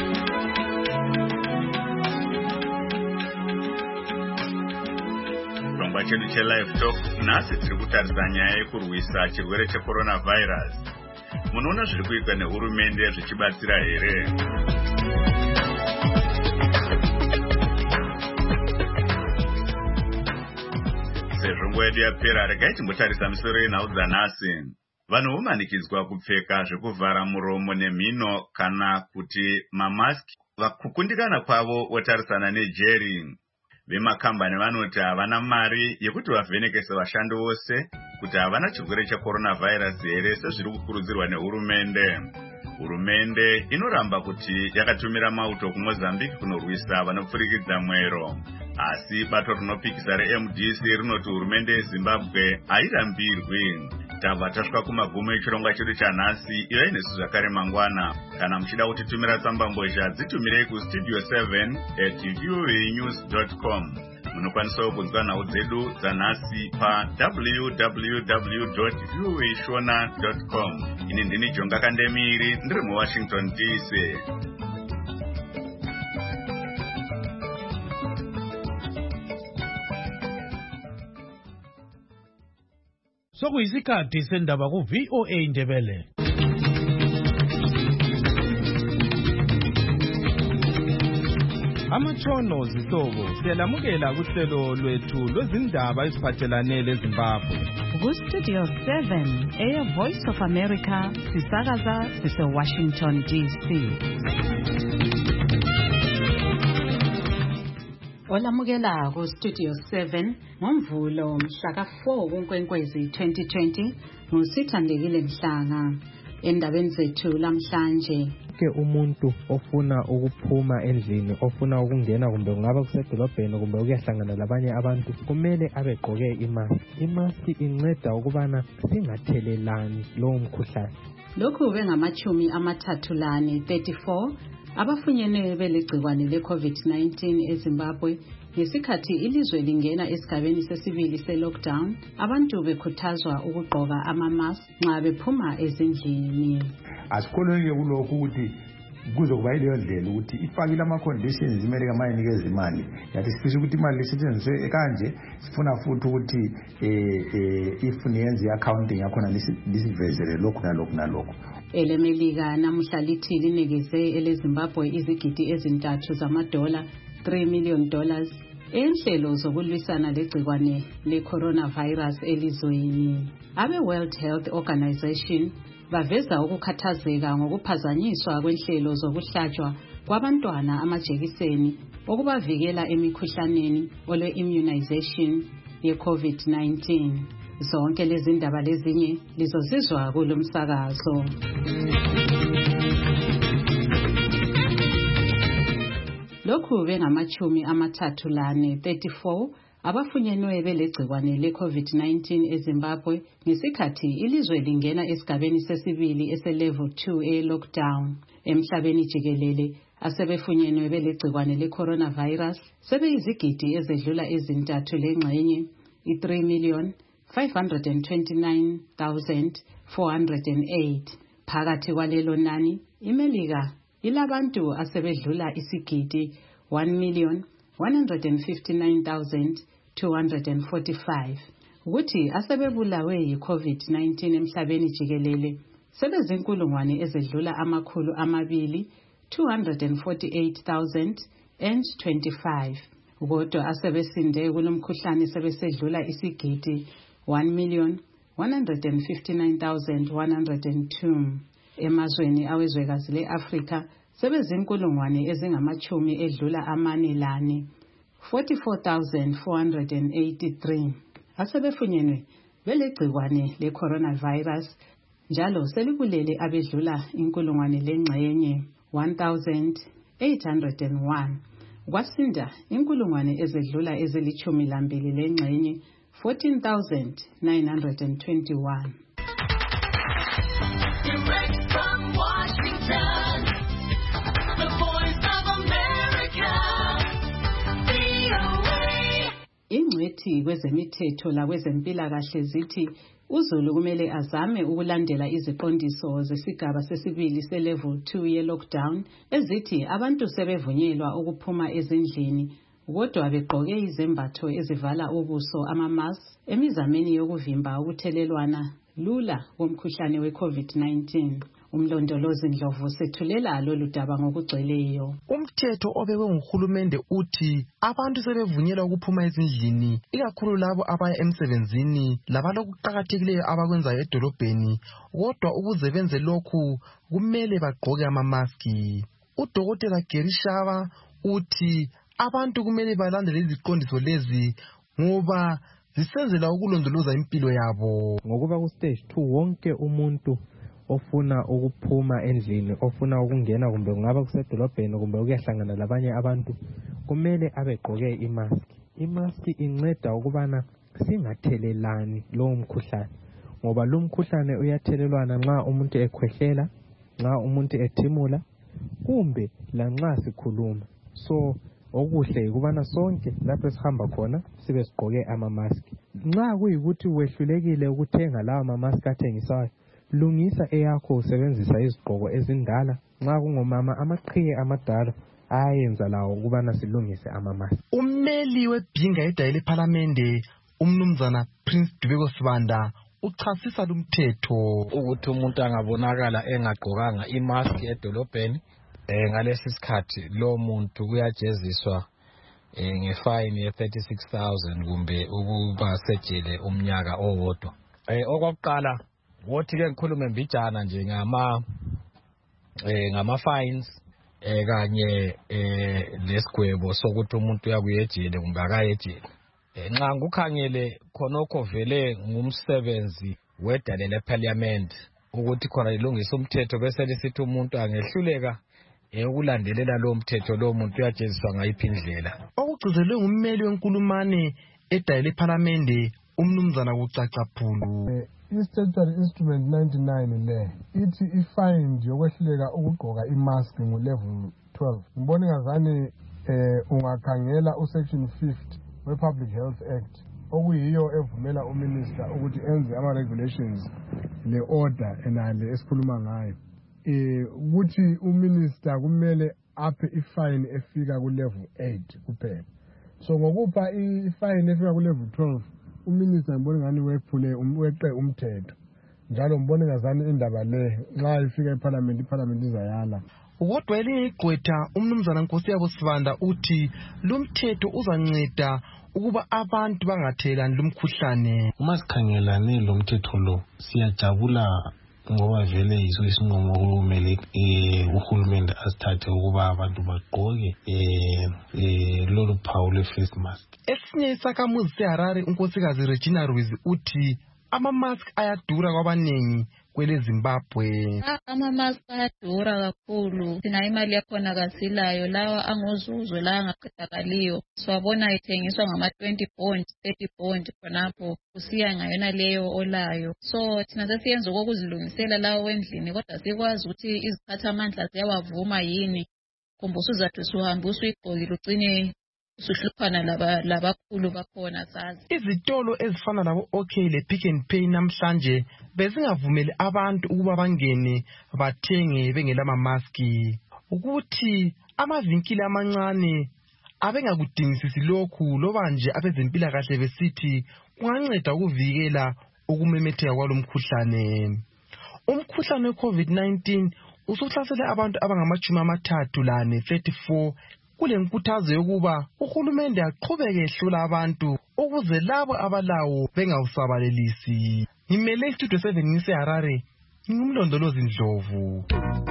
Chirongwa chedu cheLive Talk nhasi tiri kutarisa nyaya yekurwisa chirwere cheCoronavirus. Munoona zviri kuitwa nehurumende zvichibatsira here? Sezvo nguva yedu yapera, regai timbotarisa misoro yenhau dzanhasi. Vanhu vomanikidzwa kupfeka zvekuvhara muromo nemhino kana kuti mamaski. Kukundikana kwavo wotarisana nejeri. Vemakambani vanoti havana mari yekuti vavhenekese vashandi vose kuti havana chirwere cheCoronavirus here sezviri kukurudzirwa nehurumende. hurumende inoramba kuti yakatumira mauto kuMozambique kunorwisa vanopfurikidza mwero. Asi bato rinopikisa re-M D C rinoti hurumende yeZimbabwe hairambirwi. Tabva tasvika kumagumo echirongwa chedu chanhasi. Iyo inesu zvakare mangwana. Kana muchida kutitumira tsamba mbozha dzitumirei kustudio seven at voanews dot com. Munokwanisawo kunzwa nhau dzedu dzanhasi pa w w w dot voa shona dot com. Ini ndini Jonga Kandemiri ndiri muWashington D C. Sokuyisikhathi sendaba ku V O A Ndebele. Amatshono zihlobo siyalamukela kuhlelo lwethu lwezindaba eziphathelane leZimbabwe. Ku-Studio seven, Air Voice of America, sisakaza sise-Washington D C. Olamukela ku-Studio seven, ngoMvulo mhla ka four kuNkwenkwezi twenty twenty, nguSithandekile Mhlanga. Endabeni zethu lamhlanje, ke umuntu ofuna ukuphuma endlini, ofuna ukungena kumbe kungaba kusedolobheni kumbe ukuyahlangana labanye abantu, kumele abegqoke imask. Imask inceda ukubana singathelelani lowo mkhuhlane. Lokhu bengamachumi amathathu lane thirty-four abafunyenwe belegcikwane le-COVID nineteen eZimbabwe. Ngesikhathi ilizwe lingena esigabeni sesibili se-lockdown, abantu bekhuthazwa ukugqoka ama-mask nxa bephuma ezindlini. Asikholwe kulokhu ukuthi kuzokuba yileyo ndlela ukuthi ifakile ama-conditions imele kamayinikeza imali. Yathi sifisa ukuthi imali lisetshenziswe kanje, sifuna futhi ukuthi if niyenze i-accounting yakhona lisivezele lokhu nalokhu nalokhu. Elemelika namuhla lithi linikeze eleZimbabwe izigidi ezintathu zamadola, three million dollars, enhlelo zokulwisana legcikwane le-coronavirus elizweni. Abe-World Health Organization baveza ukukhathazeka ngokuphazanyiswa kwenhlelo zokuhlatshwa kwabantwana amajekiseni okubavikela emikhuhlaneni olwe-immunization ye-COVID nineteen. Zonke lezi ndaba lezinye lizozizwa kulo msakazo. Lokhu bengamachumi amathathu lane thirty-four abafunyenwe belegcikwane le-COVID nineteen eZimbabwe ngesikhathi ilizwe lingena esigabeni sesibili ese-level two e-lockdown. Emhlabeni jikelele asebefunyenwe belegcikwane le-coronavirus sebeyizigidi ezedlula ezintathu lengxenye, i-three million five hundred twenty-nine thousand four hundred eight. Phakathi kwalelo nani, iMelika ilabantu asebedlula isigidi one million one hundred fifty-nine thousand two hundred forty-five. Ukuthi asebebulawe yi-COVID nineteen emhlabeni jikelele sebezinkulungwane ezedlula amakhulu amabili two hundred forty-eight thousand and twenty-five. Kodwa asebesinde kulomkhuhlane sebesedlula isigidi one million one hundred fifty-nine thousand one hundred two. Emazweni awezwekazi le-Afrika sebezinkulungwane ezingamachumi edlula amane lane, forty-four thousand four hundred eighty-three. Asebefunyenwe belegcikwane le-coronavirus njalo selibulele abedlula inkulungwane lengxenye, one thousand eight hundred one. Kwasinda inkulungwane ezedlula ezilichumi lambili lengxenye, fourteen thousand nine hundred twenty-one. Direct from Washington, the Voice of America, V O A. Ingcwethi kwezemithetho la kwezempilakahle zithi uZulu kumele azame ukulandela iziqondiso zesigaba sesibili se-level two ye-lockdown ezithi abantu sebevunyelwa ukuphuma ezindlini kodwa begqoke izembatho ezivala ubuso ama-mask emizameni yokuvimba ukuthelelwana lula komkhuhlane we-COVID nineteen. Umlondolozi Ndlovu sethulela lolu daba ngokugcweleyo. Umthetho obekwe nguhulumende uthi abantu sebevunyelwa ukuphuma ezindlini, ikakhulu labo abaya emsebenzini labalokuqakathekileyo abakwenzayo edolobheni, kodwa ukuze benze lokhu kumele bagqoke ama-maski. Udokotela Gary Shaba uthi abantu kumele balandele iziqondiso lezi ngoba zisenzela ukulondoloza impilo yabo. Ngokuba ku stage two wonke umuntu ofuna ukuphuma endlini, ofuna ukungena kumbe kungaba kusedolobheni kumbe ukuyahlangana labanye abantu, kumele abegqoke imask. Imask inceda ukubana singathelelani lowo mkhuhlane, ngoba lo mkhuhlane uyathelelwana nxa umuntu ekhwehlela, nxa umuntu ethimula, kumbe lanxa sikhuluma. So okuhle yikubana sonke lapho esihamba khona sibe sigqoke ama-mask. Nxa kuyikuthi wehlulekile ukuthenga lawa ma-mask athengisayo, lungisa eyakho usebenzisa izigqoko ezindala. Nxa kungomama amaqhiye amadala ayayenza lawo ukubana silungise ama-mask. Ummeli webhinga edayi lephalamende umnumzana Prince Dubeko Sibanda uchasisa lumthetho ukuthi umuntu angabonakala engagqokanga imask edolobheni eh ngalesi sikhathi lo muntu kuyajeziswa eh ngefine ye thirty-six thousand kumbe ukuba sejele umnyaka owodwa. Eh okokuqala wothi ke ngikhulume mbijana nje ngama eh ngama fines eh kanye eh lesigwebo sokuthi umuntu uyakuyejele kumbe akayejele. Nxa ngukhangele khonokho vele ngumsebenzi wedale leparliament ukuthi khona ilungisa umthetho bese lisithi umuntu angehluleka ukulandelela lo mthetho lo muntu uyajeziswa ngayiphi indlela. Okugcizelwe ngummeli wenkulumane edayi lephalamende umnumzana kucacaphulu. I-statutory instrument ninety-nine le ithi i-fine yokwehluleka ukugqoka imask ngu-level twelve. Ngibona ngazani eh ungakhangela usection fifty we-Public Health Act okuyiyo evumela uminister ukuthi enze ama-regulations le-order enale esikhuluma ngayo. Eh ukuthi uminister kumele aphe ifine efika ku-level eight kuphela. So ngokupha ifine efika ku-level twelve, uminister ngibona ngani wephule weqe umthetho. Njalo ngibona ngazani indaba le nxa ifika eParliament, iParliament izayala. Kodwa elinye igqwetha umnumzana Nkosiyabo Sibanda uthi lumthetho uzanceda ukuba abantu bangathelani lumkhuhlane. Uma sikhangelane lo mthetho lo siyajabula ngoba vele yiso isinqumo okumele uhulumende asithathe ukuba abantu bagqoke eh lolu phawu le-face mask. Esinye isakhamuzi seHarare unkosikazi Regina Ruiz uthi ama-mask ayadura kwabaningi kwele Zimbabwe. Ama-mask ayadura kakhulu, thina imali yakhona kasilayo, lawa angozuzwe la angaqedakaliyo siwabona ethengiswa ngama-twenty bond, thirty bond khonapho kusiya ngayona leyo olayo. So thina sesiyenza okokuzilungisela lawo wendlini, kodwa sikwazi ukuthi iziphathamandla ziyawavuma yini, kumbe usuzathi usuhambe usuyigqokile ugcine usuhluphana laba labakhulu bakhona sazi. Izitolo ezifana labo OK le Pick n Pay namhlanje bezingavumeli abantu ukuba bangene bathenge bengela ama-maski, ukuthi amavinkili amancane abengakudingisisi lokhu loba nje abezempilakahle besithi kunganceda ukuvikela ukumemetheka kwalomkhuhlane. Umkhuhlane we-COVID nineteen usuhlasele abantu abangamajumi amathathu lane thirty-four. Kule nkuthazo yokuba uhulumende aqhubeke ehlola abantu ukuze labo abalawo bengawusabalelisi. Ngimele istudio seven ngiseHarare, ngumlondolozi Ndlovu.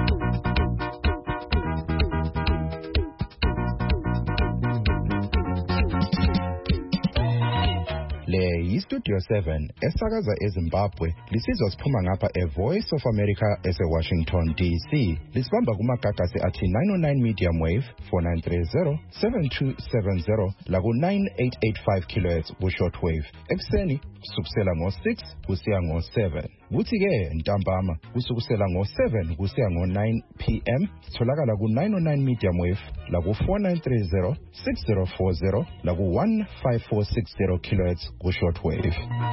Le yistudio seven esakaza eZimbabwe lisizwa siphuma ngapha eVoice of America ese-Washington D C. Lisibamba kumagagasi athi nine oh nine medium wave, four nine three zero, seven two seven zero laku nine eight eight five kilohertz ku-short wave. Ekuseni kusukisela ngo-six kusiya ngo-seven. Kuthi-ke ntambama kusukusela ngo-seven kusiya ngo-nine p m sitholakala ku-nine oh nine medium wave laku four nine three zero, six zero four zero laku one five four six zero kilohertz ku-short wave.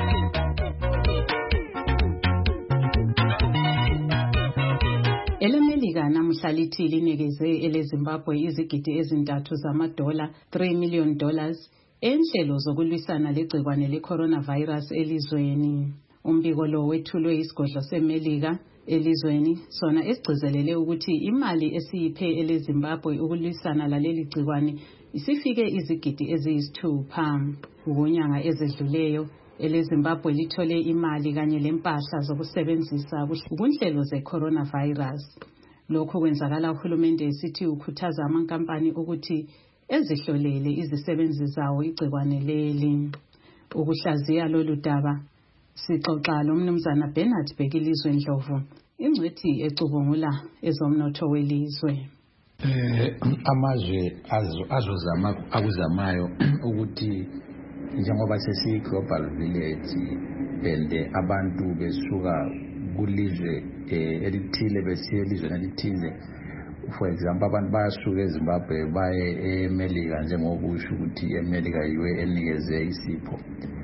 EleMelika namuhla lithi linikeze eleZimbabwe izigidi ezintathu zamadola, three million dollars, enhlelo zokulwisana legcikwane le-coronavirus elizweni. Umbiko lo wethulwe isigodlo seMelika elizweni, sona esigcizelele ukuthi imali esiyiphe eleZimbabwe ukulwisana laleli gcikwane isifike izigidi eziyisithupha. Ngonyanga ezedluleyo eleZimbabwe lithole imali kanye lempahla zokusebenzisa kunhlelo ze-coronavirus. Lokho kwenzakala uhulumende esithi ukhuthaza amankampani ukuthi ezihlolele izisebenzi zawo igcikwane leli. Ukuhlaziya lolu daba sixoxa lo mnumzana Bernard Bhekilizwe Ndlovu, ingcwethi ecubungula ezomnotho welizwe. Eh amazwe azozama akuzamayo ukuthi njengoba sesi global village and abantu besuka kulizwe elithile besiya elizweni elithile. For example, abantu bayasuka eZimbabwe baye eMelika njengokusho ukuthi eMelika yiwe enikeze isipho.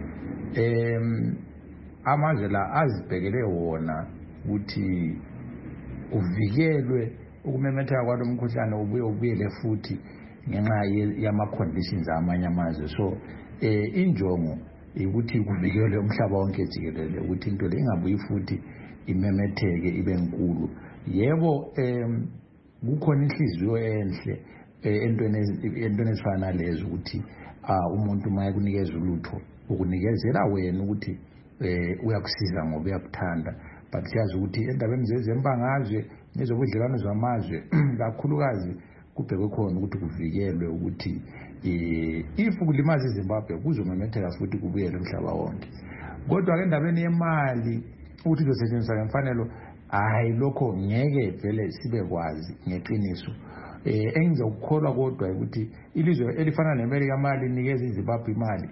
Em amazwe la azibhekele wona ukuthi uvikelwe ukumemetheka kwalomkhuhlane ubuye ubuyele futhi ngenxa yama conditions amanye amazwe. So eh injongo ukuthi kuvikelwe umhlaba wonke jikelele ukuthi into le ingabuyi futhi imemetheke ibe enkulu. Yebo em kukhona inhliziyo enhle entweni entweni ezifana lezo ukuthi umuntu maye kunikeza ulutho ukunikezela wena ukuthi eh uyakusiza ngoba uyakuthanda, but siyazi ukuthi endabeni zezembangazwe nezobudlelwano zamazwe kakhulukazi kubhekwe khona ukuthi kuvikelwe ukuthi eh if kulimaza iZimbabwe kuzomemetheka futhi kubuyele umhlaba wonke. Kodwa ke endabeni yemali ukuthi losetshenziswa ngemfanelo hayi lokho ngeke vele sibe kwazi ngeqiniso. Eh engizokukholwa kodwa ukuthi ilizwe elifana neAmerica mali inikeza iZimbabwe imali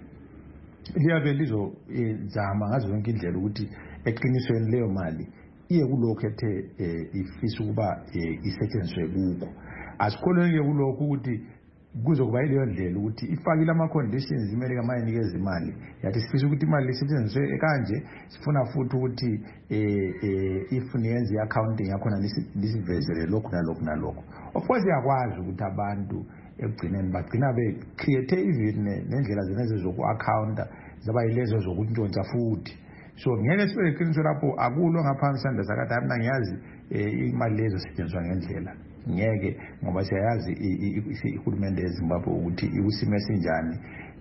liyabe lizo zama ngazo zonke indlela ukuthi eqinisweni leyo mali iye kulokho ethe ifisa ukuba isetshenziswe kuko. Asikholwe kulokho ukuthi kuzokuba ileyo ndlela ukuthi ifakile ama conditions iMelika mayinikeza imali yathi sifisa ukuthi imali isetshenziswe kanje, sifuna futhi ukuthi eh eh if niyenze i-accounting yakho nisivezele lokho nalokho nalokho. Of course yakwazi ukuthi abantu ekugcineni bagcina be create even nendlela zenezo zoku-accounta zaba yilezo zokuntshontsha futhi. So ngeke sibe iqiniso lapho akulo ngaphansi sanda sakade mina ngiyazi imali lezo setshenziswa ngendlela. Ngeke ngoba siyayazi ihulumende yeZimbabwe ukuthi ikusimo esinjani.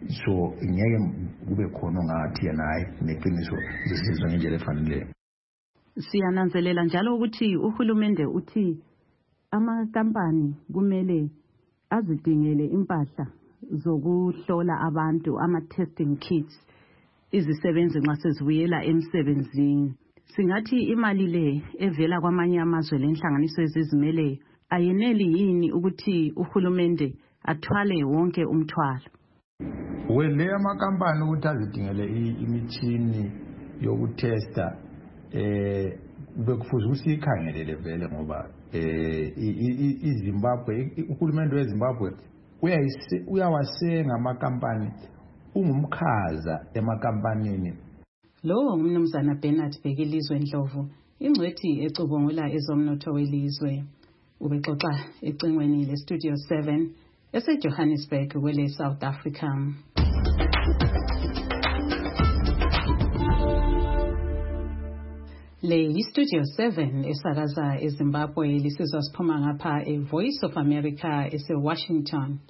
So ngeke kube khona ngathi yena hayi neqiniso zisizwe ngendlela efanele. Siyananzelela njalo ukuthi uhulumende uthi amakampani kumele azidingele impahla zokuhlola abantu ama-testing kits izisebenzi nxa sezibuyela emsebenzini. Singathi imali le evela kwamanye amazwe lenhlanganiso ezizimeleyo ayeneli yini ukuthi uhulumende athwale wonke umthwalo? Wele amakampani ukuthi azidingele imithini yokutesta eh bekufuza ukuthi ikhangelele vele ngoba eh iZimbabwe uhulumende weZimbabwe uyawasenga amakampani ungumkhaza emakampanini. Lo umnumzana Bernard Bhekilizwe Ndlovu ingcwethi ecubungula ezomnotho welizwe ubexoxa ecingweni le Studio seven eseJohannesburg kwele South Africa. Le Studio seven esakaza eZimbabwe lisizwa siphuma ngapha eVoice of America eseWashington.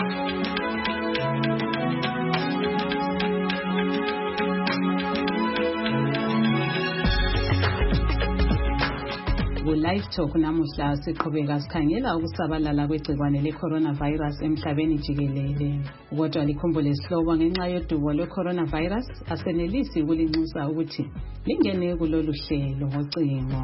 Live Talk namuhla siqhubeka sikhangela ukusabalala kwegcikwane le-coronavirus emhlabeni jikelele. Kodwa likhumbule sihlobo ngenxa yodubo lwe-coronavirus asenelisi ukulinxusa ukuthi lingene kulolu hlelo ngocingo.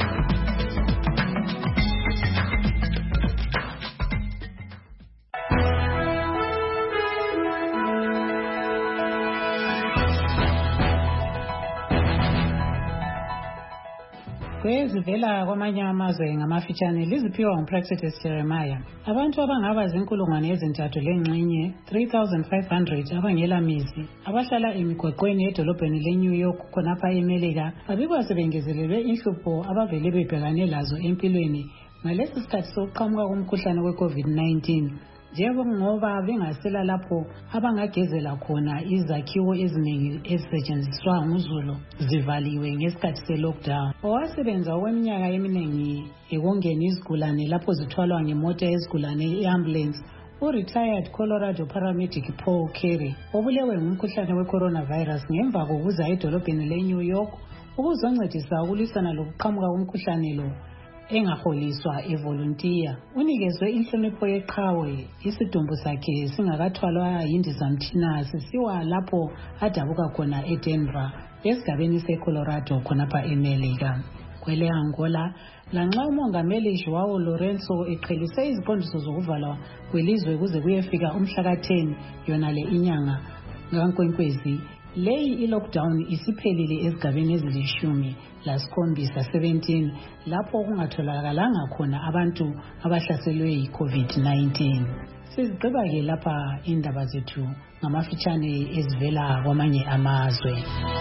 Kwezivela kwamanye amazwe ngamafitshane liziphiwa nguPraxedes Jeremiah. Abantu abangaba zinkulungwane ezintathu lengxenye three thousand five hundred abangela mizi abahlala emigwaqweni edolobheni leNew York khonapha eMelika babikwa sebengezelelwe inhlupho abavele bebhekane lazo empilweni ngalesi sikhathi sokuqhamuka komkhuhlane we-COVID nineteen. Njengoba bengasela lapho abangagezela khona izakhiwo eziningi ezisetshenziswa nguzulu zivaliwe ngesikhathi se-lockdown. Owasebenza okweminyaka eminingi ekongeni izigulane lapho zithwalwa ngemota yezigulane i-ambulance u-retired Colorado paramedic Paul Carey obulewe ngumkhuhlane we-coronavirus ngemva kokuza edolobheni le-New York ukuzoncedisa ukulwisana lokuqhamuka komkhuhlane lo engaholiswa evolunteer. Unikezwe inhlonipho yeqhawe isidumbu sakhe singakathwalwa yindizamthina sisiwa lapho adabuka khona eDenver esigabeni seColorado khonapha eMelika. kwele-Angola, lanxa umongameli João Lourenço eqhelise iziqondiso zokuvalwa kwelizwe kuze kuyefika umhlaka ten yona le inyanga kaNkwenkwezi. Leyi i-lockdown isiphelile ezigabeni ezilishumi lasikhombisa seventeen lapho kungatholakalanga khona abantu abahlaselwe yi-COVID nineteen. Sizigqiba-ke lapha indaba zethu ngamafitshane ezivela kwamanye amazwe.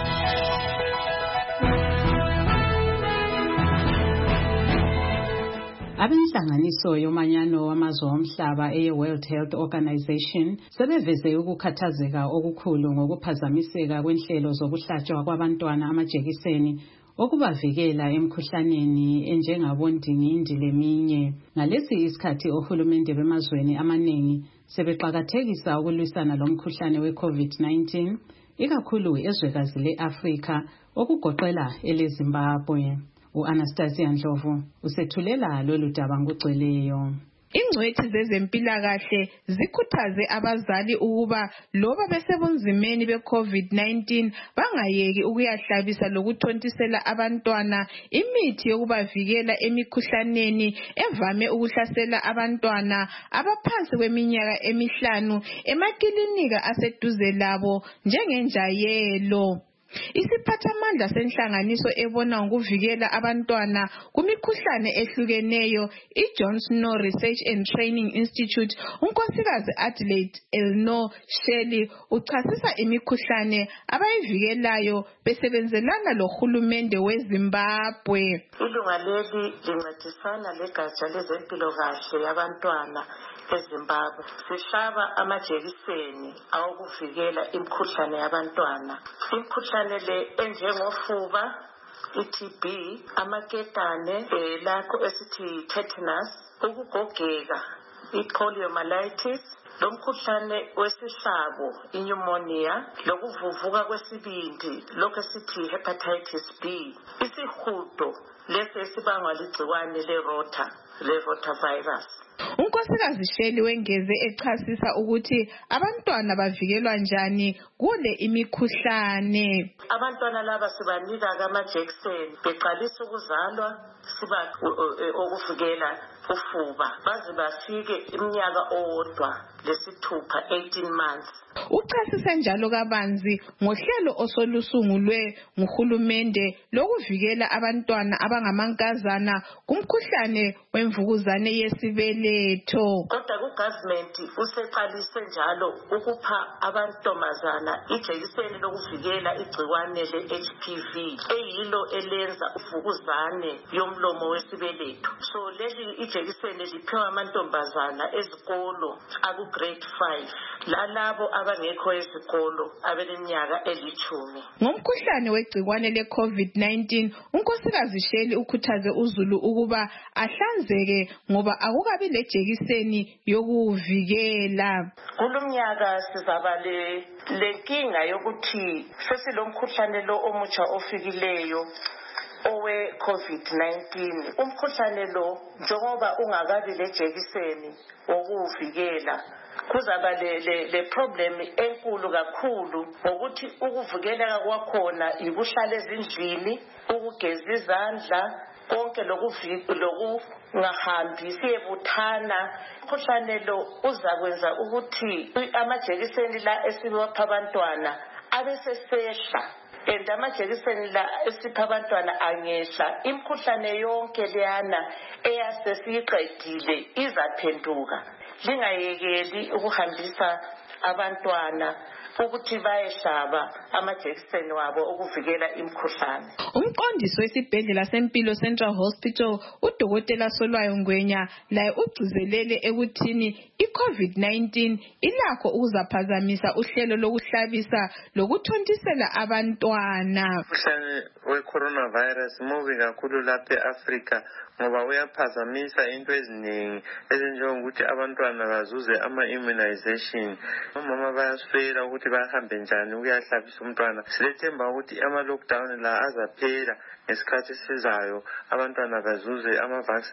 Abenhlanganiso yomanyano wamazwe omhlaba eye-World Health Organization sebeveze ukukhathazeka okukhulu ngokuphazamiseka kwenhlelo zokuhlatshwa kwabantwana amajekiseni okubavikela emkhuhlaneni enjengabondingindi leminye. Ngalesi isikhathi ohulumende bemazweni amaningi sebeqakathekisa ukulwisana lomkhuhlane we-COVID nineteen, ikakhulu ezwekazi le-Afrika okugoqela ele-Zimbabwe. U-Anastasia Ndlovu usethulela lolu daba ngokugcweleyo. Ingcwethi zezempilakahle zikhuthaze abazali ukuba loba besebunzimeni be-COVID nineteen bangayeki ukuyahlabisa lokuthontisela abantwana imithi yokubavikela emikhuhlaneni evame ukuhlasela abantwana abaphansi kweminyaka emihlanu emakilinika aseduze labo njengenjayelo. Isiphathamandla senhlanganiso ebona ngokuvikela abantwana kumikhuhlane ehlukeneyo iJohn Snow Research and Training Institute, unkosikazi Adelaide Elno Shelley uchasisa imikhuhlane abayivikelayo besebenzelana lohulumende weZimbabwe. Ilunga leli lincedisana legatsha lezempilakahle yabantwana eZimbabwe. Sihlaba amajekiseni awokuvikela imikhuhlane yabantwana. Imikhuhlane le enjengofuba, i-T B, amaketane, lakho esithi tetanus, ukugogeka, i-poliomyelitis, lo mkhuhlane wesihlabo, i-pneumonia, lokuvuvuka kwesibindi, lokho esithi hepatitis B, isihudo lesi esibangwa ligciwane le-rota, le-rotavirus. Unkosikazi Shelley wengeze echasisa ukuthi abantwana bavikelwa njani kule imikhuhlane. Abantwana laba sibanika amajekiseni beqalisa ukuzalwa, siba okuvikela ufuba baze bafike iminyaka owodwa lesithupha, eighteen months. Uchasise njalo kabanzi ngohlelo osolusungulwe nguhulumende lokuvikela abantwana abangamankazana kumkhuhlane wemvukuzane yesibeletho. Kodwa ku-government useqalise njalo ukupha abantomazana ijekiseni lokuvikela igciwane le-H P V eyilo elenza uvukuzane yomlomo wesibeletho. So leli ijekiseni liphiwa amantombazana ezikolo aku-grade five lalabo abangekho ezikolo abeneminyaka elithumi. Ngomkhuhlane wegciwane le-COVID nineteen, unkosikazi Shelley ukhuthaze uZulu ukuba ahlanzeke ngoba akukabi lejekiseni yokuvikela. Kulumnyaka sizaba lenkinga yokuthi sesilomkhuhlane lo omutsha ofikileyo owe-COVID nineteen. Umkhuhlane lo njengoba ungakabi lejekiseni wokuvikela kuzaba le le le problem enkulu kakhulu ngokuthi ukuvikeleka kwakhona ikuhlala ezindlini, ukugeza izandla, konke lokungahambi siyebuthana. Umkhuhlane lo uzakwenza ukuthi amajekiseni la esiwapha abantwana abesesehla, and amajekiseni la esipha abantwana angehla, imikhuhlane yonke leyana eyasesiyiqedile izaphenduka. Lingayekeli ukuhambisa abantwana ukuthi bayehlaba amajekiseni wabo ukuvikela imikhuhlane. Umqondisi wesibhedlela sempilo Central Hospital udokotela Solwayo Ngwenya laye ugcizelele ekuthini i-COVID nineteen ilakho ukuzaphazamisa uhlelo lokuhlabisa lokuthontisela abantwana. Umkhuhlane we-coronavirus mubi kakhulu lapha e-Afrika ngoba uyaphazamisa into eziningi ezinjengokuthi abantwana bazuze ama-immunization. Omama bayaswela ukuthi bahambe njani ukuyahlabisa umntwana. Silethemba ukuthi ama-lockdown la azaphela ngesikhathi sizayo, abantwana bazuze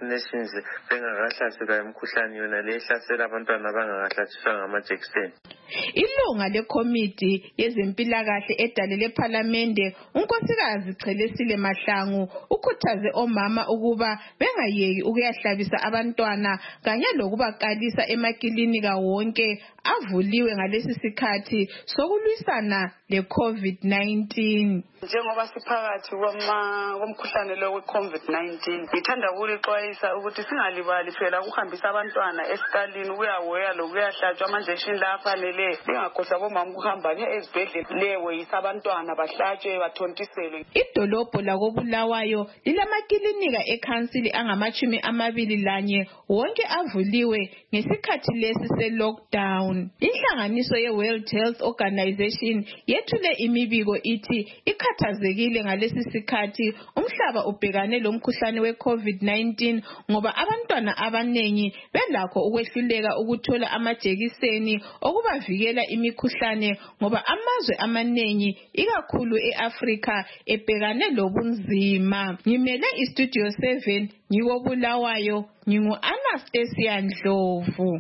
ama-vaccinations bengakahlaselwa imikhuhlane yona le ehlasela abantwana abangakahlatshiswa ngamajekiseni. Ilunga lekomiti yezempilakahle edalele parliamente unkosikazi Chelesile Mahlangu ukhuthaze omama ukuba bengayeki ukuyahlabisa abantwana kanye lokubakalisa emakilinika wonke avuliwe ngalesi sikhathi sokulwisana le-COVID nineteen. Njengoba siphakathi komkhuhlane lo we-COVID nineteen, ngithanda ukulixwayisa ukuthi singalibali phela ukuhambisa abantwana esikalini ukuyawoya lokuyahlatshwa amanjekishini la afanele. Lingakhohlwa bomama ukuhamba ezibhedlela lewoyisa abantwana bahlatshwe bathontiselwe. Idolobho lakobulawayo lilamakilinika ekhansili angamachumi amabili lanye wonke avuliwe ngesikhathi lesi se-lockdown. Inhlanganiso ye-World Health Organization yethule imibiko ithi ikhathazekile ngalesi sikhathi umhlaba ubhekane lomkhuhlane we-COVID nineteen ngoba abantwana abanengi belakho ukwehluleka ukuthola amajekiseni okubavikela imikhuhlane ngoba amazwe amanengi ikakhulu e-Afrika ebhekane lobunzima. Ngimele iStudio seven ngikobulawayo ngingu-Anastasia Ndlovu.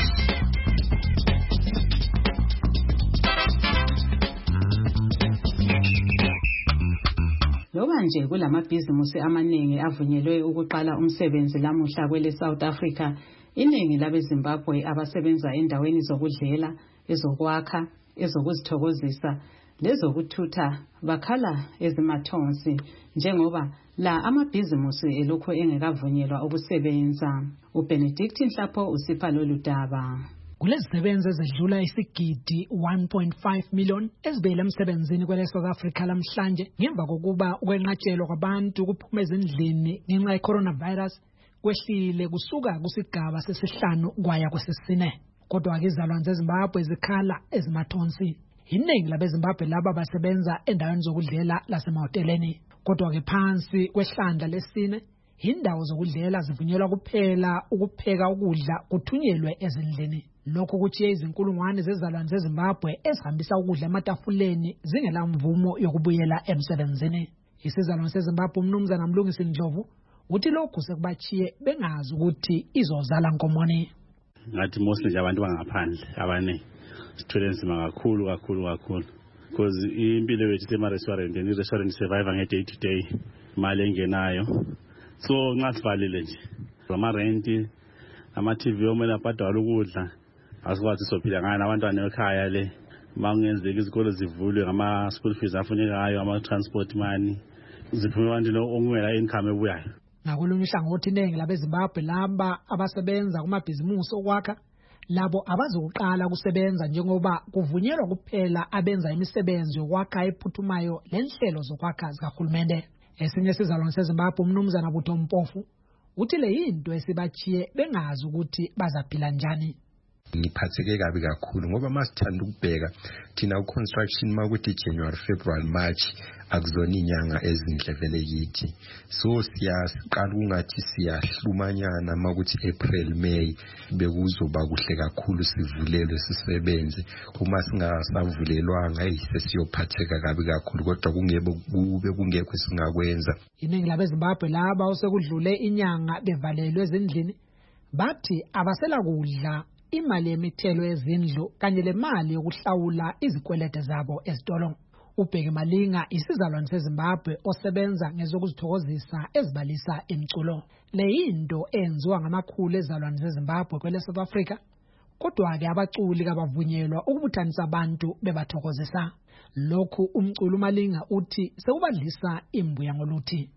Loba nje kulamabhizimusi amaningi avunyelwe ukuqala umsebenzi lamuhla kwele South Africa, iningi labeZimbabwe abasebenza endaweni zokudlela, ezokwakha, ezokuzithokozisa lezokuthutha bakhala ezimathonsi njengoba la amabhizimusi elokhu engekavunyelwa ukusebenza. uBenedict Nhlapho usipha lolu daba. Kulezisebenzi ezedlula isigidi one point five million ezibele emsebenzini kwele South Africa lamhlanje ngemva kokuba ukwenqatshelwa kwabantu ukuphuma ezindlini ngenxa ye-coronavirus kwehlile kusuka kusigaba sesihlanu kwaya kwesesine. Kodwa ke izalwane zeZimbabwe zikhala ezimathonsi. Iningi labeZimbabwe laba basebenza endaweni zokudlela lasemahoteleni. Kodwa ke phansi kwehlandla lesine indawo zokudlela zivunyelwa kuphela ukupheka ukudla kuthunyelwe ezindlini. Lokho kuthi izinkulungwane zezalwane zeZimbabwe ezihambisa ukudla ematafuleni zingela mvumo yokubuyela emsebenzini. Isizalwane seZimbabwe umnumzana Mlungisi Ndlovu uthi lokhu sekubachiye bengazi ukuthi izozala nkomoni. Ngathi mostly nje abantu bangaphandle abane sithwele nzima kakhulu kakhulu kakhulu because impilo yethu ema-restaurant and i-restaurant survive nge-day to day imali engenayo. So nxa sivalile nje ama-renti ama-T V omele abhadala ukudla asikwazi sophila ngani abantwana ekhaya le mangenzeka izikolo zivulwe ngama-school fees afunekayo ama-transport money ziphume abantu okungela income ebuyayo. Ngakolunye uhlangothi iningi labeZimbabwe laba abasebenza kumabhizimusi okwakha labo abazokuqala kusebenza njengoba kuvunyelwa kuphela abenza imisebenzi yokwakha ephuthumayo lenhlelo zokwakha zikahulumende. Esinye sizalwane seZimbabwe umnumzana Butho Mpofu uthi le yinto esibachiye bengazi ukuthi bazaphila njani. Ngiphatheke kabi kakhulu ngoba masithanda ukubheka thina ku-construction makuthi January, February, March akuzona inyanga ezinhle vele kithi. So siyaqala ungathi siyahlumanyana makuthi April, May bekuzoba kuhle kakhulu sivulelwe sisebenze. Uma singasavulelwanga sesiyophatheka kabi kakhulu kodwa kungebe kube kungekho singakwenza. Iningi labeZimbabwe laba osekudlule inyanga bevalelwe ezindlini bathi abasela kudla imali yemithelo ezindlu kanye le mali yokuhlawula izikwelede zabo ezitolo. uBheki Malinga isizalwane seZimbabwe osebenza ngezokuzithokozisa ezibalisa imculo. Le yinto enziwa ngamakhulu ezalwane zeZimbabwe kwele South Africa. Kodwa ke abaculi kabavunyelwa ukubuthanisa abantu bebathokozisa. Lokhu umculo Malinga uthi sekubadlisa imbuya ngoluthi.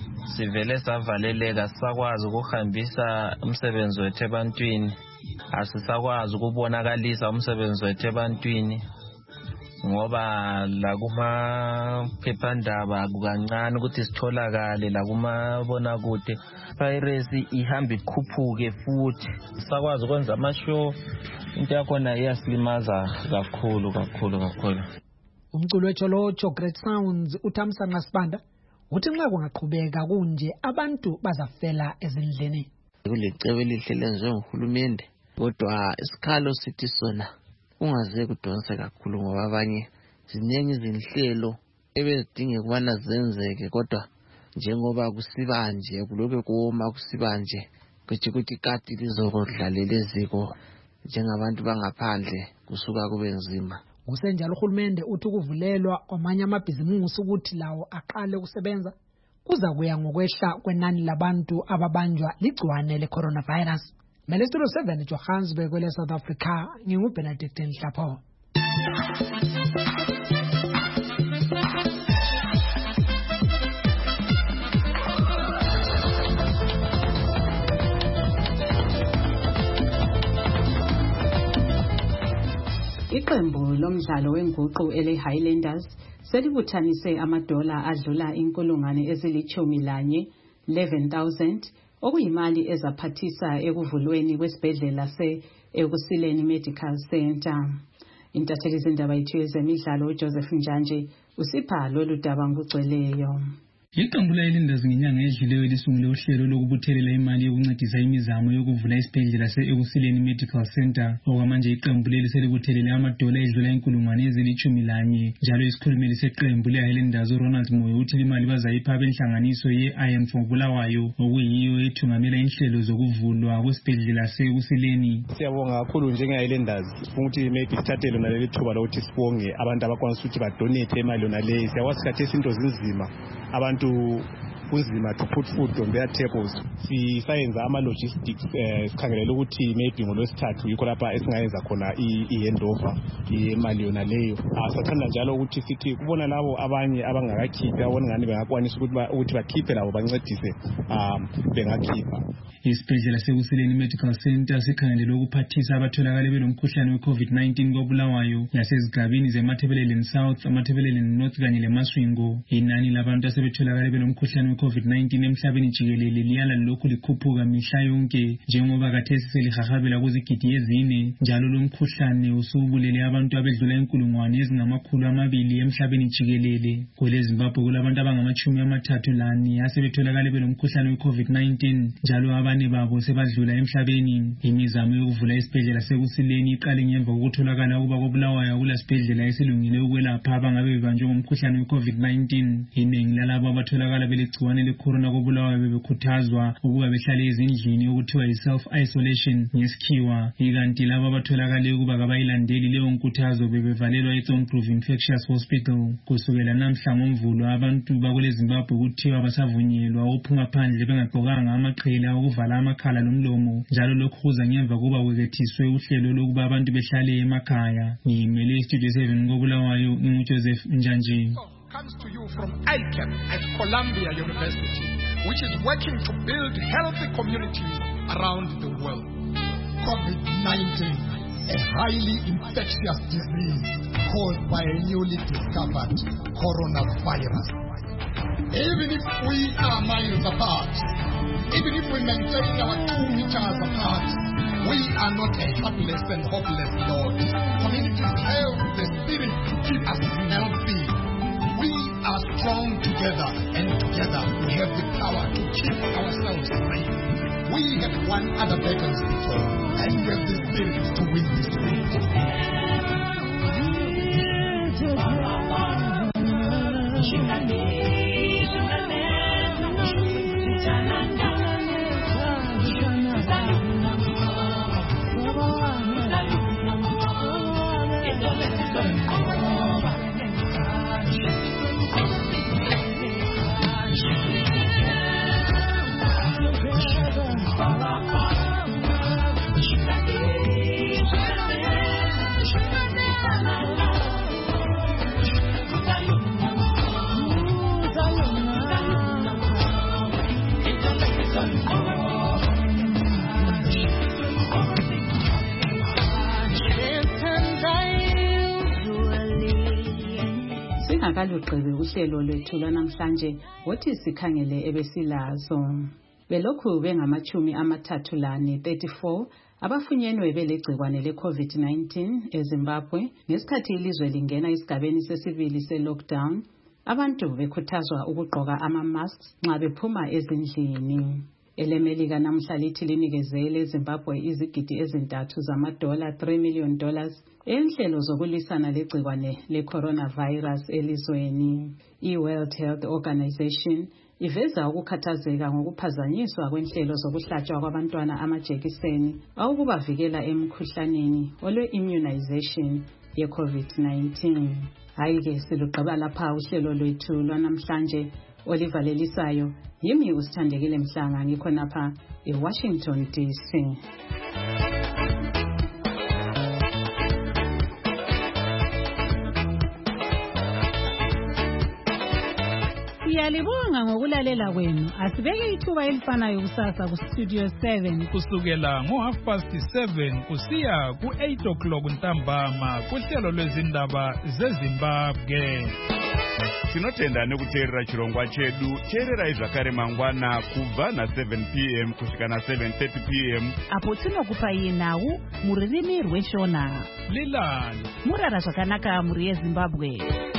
Sivele savaleleka sakwazi ukuhambisa umsebenzi wethu ebantwini. Asisakwazi ukubonakalisa umsebenzi wethu ebantwini ngoba la kuma phephandaba kukancane ukuthi sitholakale la kuma bona kude piracy ihamba ikhuphuke futhi sakwazi ukwenza amashow into yakhona iyasilimaza kakhulu kakhulu kakhulu. Umculo wecholocho Great Sounds uThamsanqa Sibanda uthi nxa kungaqhubeka kunje abantu bazafela ezindleni. Kulecebo elihle lenziwe nguhulumende kodwa isikhalo sithi sona ungaze kudonse kakhulu ngoba abanye ziningi izinhlelo ebezidinge kubana zenzeke kodwa njengoba kusiba nje kulokho kuoma kusiba nje kuthi kuthi kati lizokodlalela eziko njengabantu bangaphandle kusuka kube nzima. Kusenjalo uhulumende uthi ukuvulelwa kwamanye amabhizimusi ukuthi lawo aqale ukusebenza kuza kuya ngokwehla kwenani labantu ababanjwa ligciwane le-coronavirus. Melestro seven Johannesburg kwele South Africa, nginguBenedict Nhlapho. Iqembu lomdlalo wenguqu ele Highlanders selibuthanise amadola adlula inkulungwane ezilithumi lanye eleven thousand okuyimali ezaphathisa ekuvulweni kwesibhedlela se Ekusileni Medical Center. Intatheli zindaba yethu yezemidlalo Joseph Njanje usipha lolu daba ngugcweleyo. Iqembu le-Highlanders ngenyanga edluleyo lisungule uhlelo lokubuthelela imali yokuncedisa imizamo yokuvula isibhedlela se-Ekusileni Medical Center. Okwamanje iqembu leli selibuthelele amadola edlula inkulungwane ezilithumi lanye. Njalo isikhulumeli seqembu le-Highlanders uRonald Moyo uthi imali bazayipha abenhlanganiso ye-I am for Bulawayo okuyiyo ethungamela inhlelo zokuvulwa kwesibhedlela se-Ekusileni. Siyabonga kakhulu njenge-Highlanders ukuthi maybe sithathe lona leli thuba lokuthi sibonge abantu abakwanisa ukuthi badonate imali yona leyi. Siyakwazi sikhathi izinto zinzima abantu kunzima to put food on their tables. Sisayenza ama-logistics eh, sikhangelela ukuthi maybe ngolwesithathu yikho lapha esingayenza khona i-handover imali yona leyo. Sathanda njalo ukuthi sithi kubona labo abanye abangakakhiphi abona ngani bengakwanisa ukuthi bakhiphe labo bancedise um bengakhipha. Isibhedlela se-Ekusileni Medical Center sikhangelele ukuphathisa abatholakale belomkhuhlane we-COVID nineteen koBulawayo nasezigabeni zeMatabeleland South, Matabeleland North kanye leMaswingo. Inani labantu asebetholakale belomkhuhlane we-COVID nineteen emhlabeni jikelele liyala lokhu likhuphuka mihla yonke njengoba khathesi selihahabela kuzigidi ezine. Njalo lo mkhuhlane usubulele abantu abedlula inkulungwane ezingamakhulu amabili emhlabeni jikelele. Kwele Zimbabwe kulabantu abangamachumi amathathu lane asebetholakale belomkhuhlane we-COVID nineteen njalo abane babo sebadlula emhlabeni. Imizamo yokuvula isibhedlela se-Ekusileni iqale ngemva kokutholakala ukuba koBulawayo kulasibhedlela esilungile ukwelapha abangabe bebanjwe ngomkhuhlane we-COVID nineteen. Iningi lalabo abatholakala belegciwane le-corona koBulawayo bebekhuthazwa ukuba behlale ezindlini okuthiwa yi-self isolation ngesikhiwa. Ikanti labo abatholakale ukuba kabayilandeli leyo nkuthazo bebevalelwa eThorngrove Infectious Hospital. Kusukela namhla ngoMvulo abantu bakule Zimbabwe kuthiwa basavunyelwa ukuphuma phandle bengagqokanga amaqhela ukuvala amakhala lomlomo. Njalo lokhu kuza ngemva kuba kwekethiswe uhlelo lokuba abantu behlale emakhaya. Ngimele iStudio seven koBulawayo nginguJoseph Njanje. Comes to you from I C A P at Columbia University, which is working to build healthy communities around the world. COVID nineteen, a highly infectious disease caused by a newly discovered coronavirus. Even if we are miles apart, even if we maintain our two meters apart, we are not a helpless and hopeless Lord. Communities have the spirit to keep us healthy. We are strong together, and together we have the power to keep ourselves safe. We have one other vacancy for, and we have the spirit to win this Singakaluqebe uhlelo lwethu lwanamhlanje wothi sikhangele ebesilazo. Belokhu bengamachumi amathathu lane thirty-four abafunyenwe belegcikwane le-COVID nineteen eZimbabwe ngesikhathi ilizwe lingena isigabeni sesibili se-lockdown. Abantu bekhuthazwa ukugqoka ama-masks nxa bephuma ezindlini. Elemelika namhla lithi linikezele eZimbabwe izigidi ezintathu zamadola three million dollars enhlelo zokulwisana legcikwane le-coronavirus elizweni. I-World Health Organization iveza ukukhathazeka ngokuphazanyiswa kwenhlelo zokuhlatshwa kwabantwana amajekiseni awukubavikela emkhuhlaneni olwe-immunization ye-COVID nineteen. Hayi-ke silugqiba lapha uhlelo lwethu lwanamhlanje olivalelisayo. Yimi uSithandekile Mhlanga ngikhonapha eWashington D C. Siyalibonga ngokulalela kwenu. Asibeke ithuba elifanayo kusasa ku Studio seven kusukela ngo half past seven kusiya ku eight o'clock ntambama kuhlelo lwezindaba zeZimbabwe. Tinotenda nekuteerera chirongwa chedu cherera izvakare mangwana kubva na seven p m kusvika na seven thirty p m apo tinokupai nhau muririmi rweshona. Lilani murara zvakanaka muri yeZimbabwe.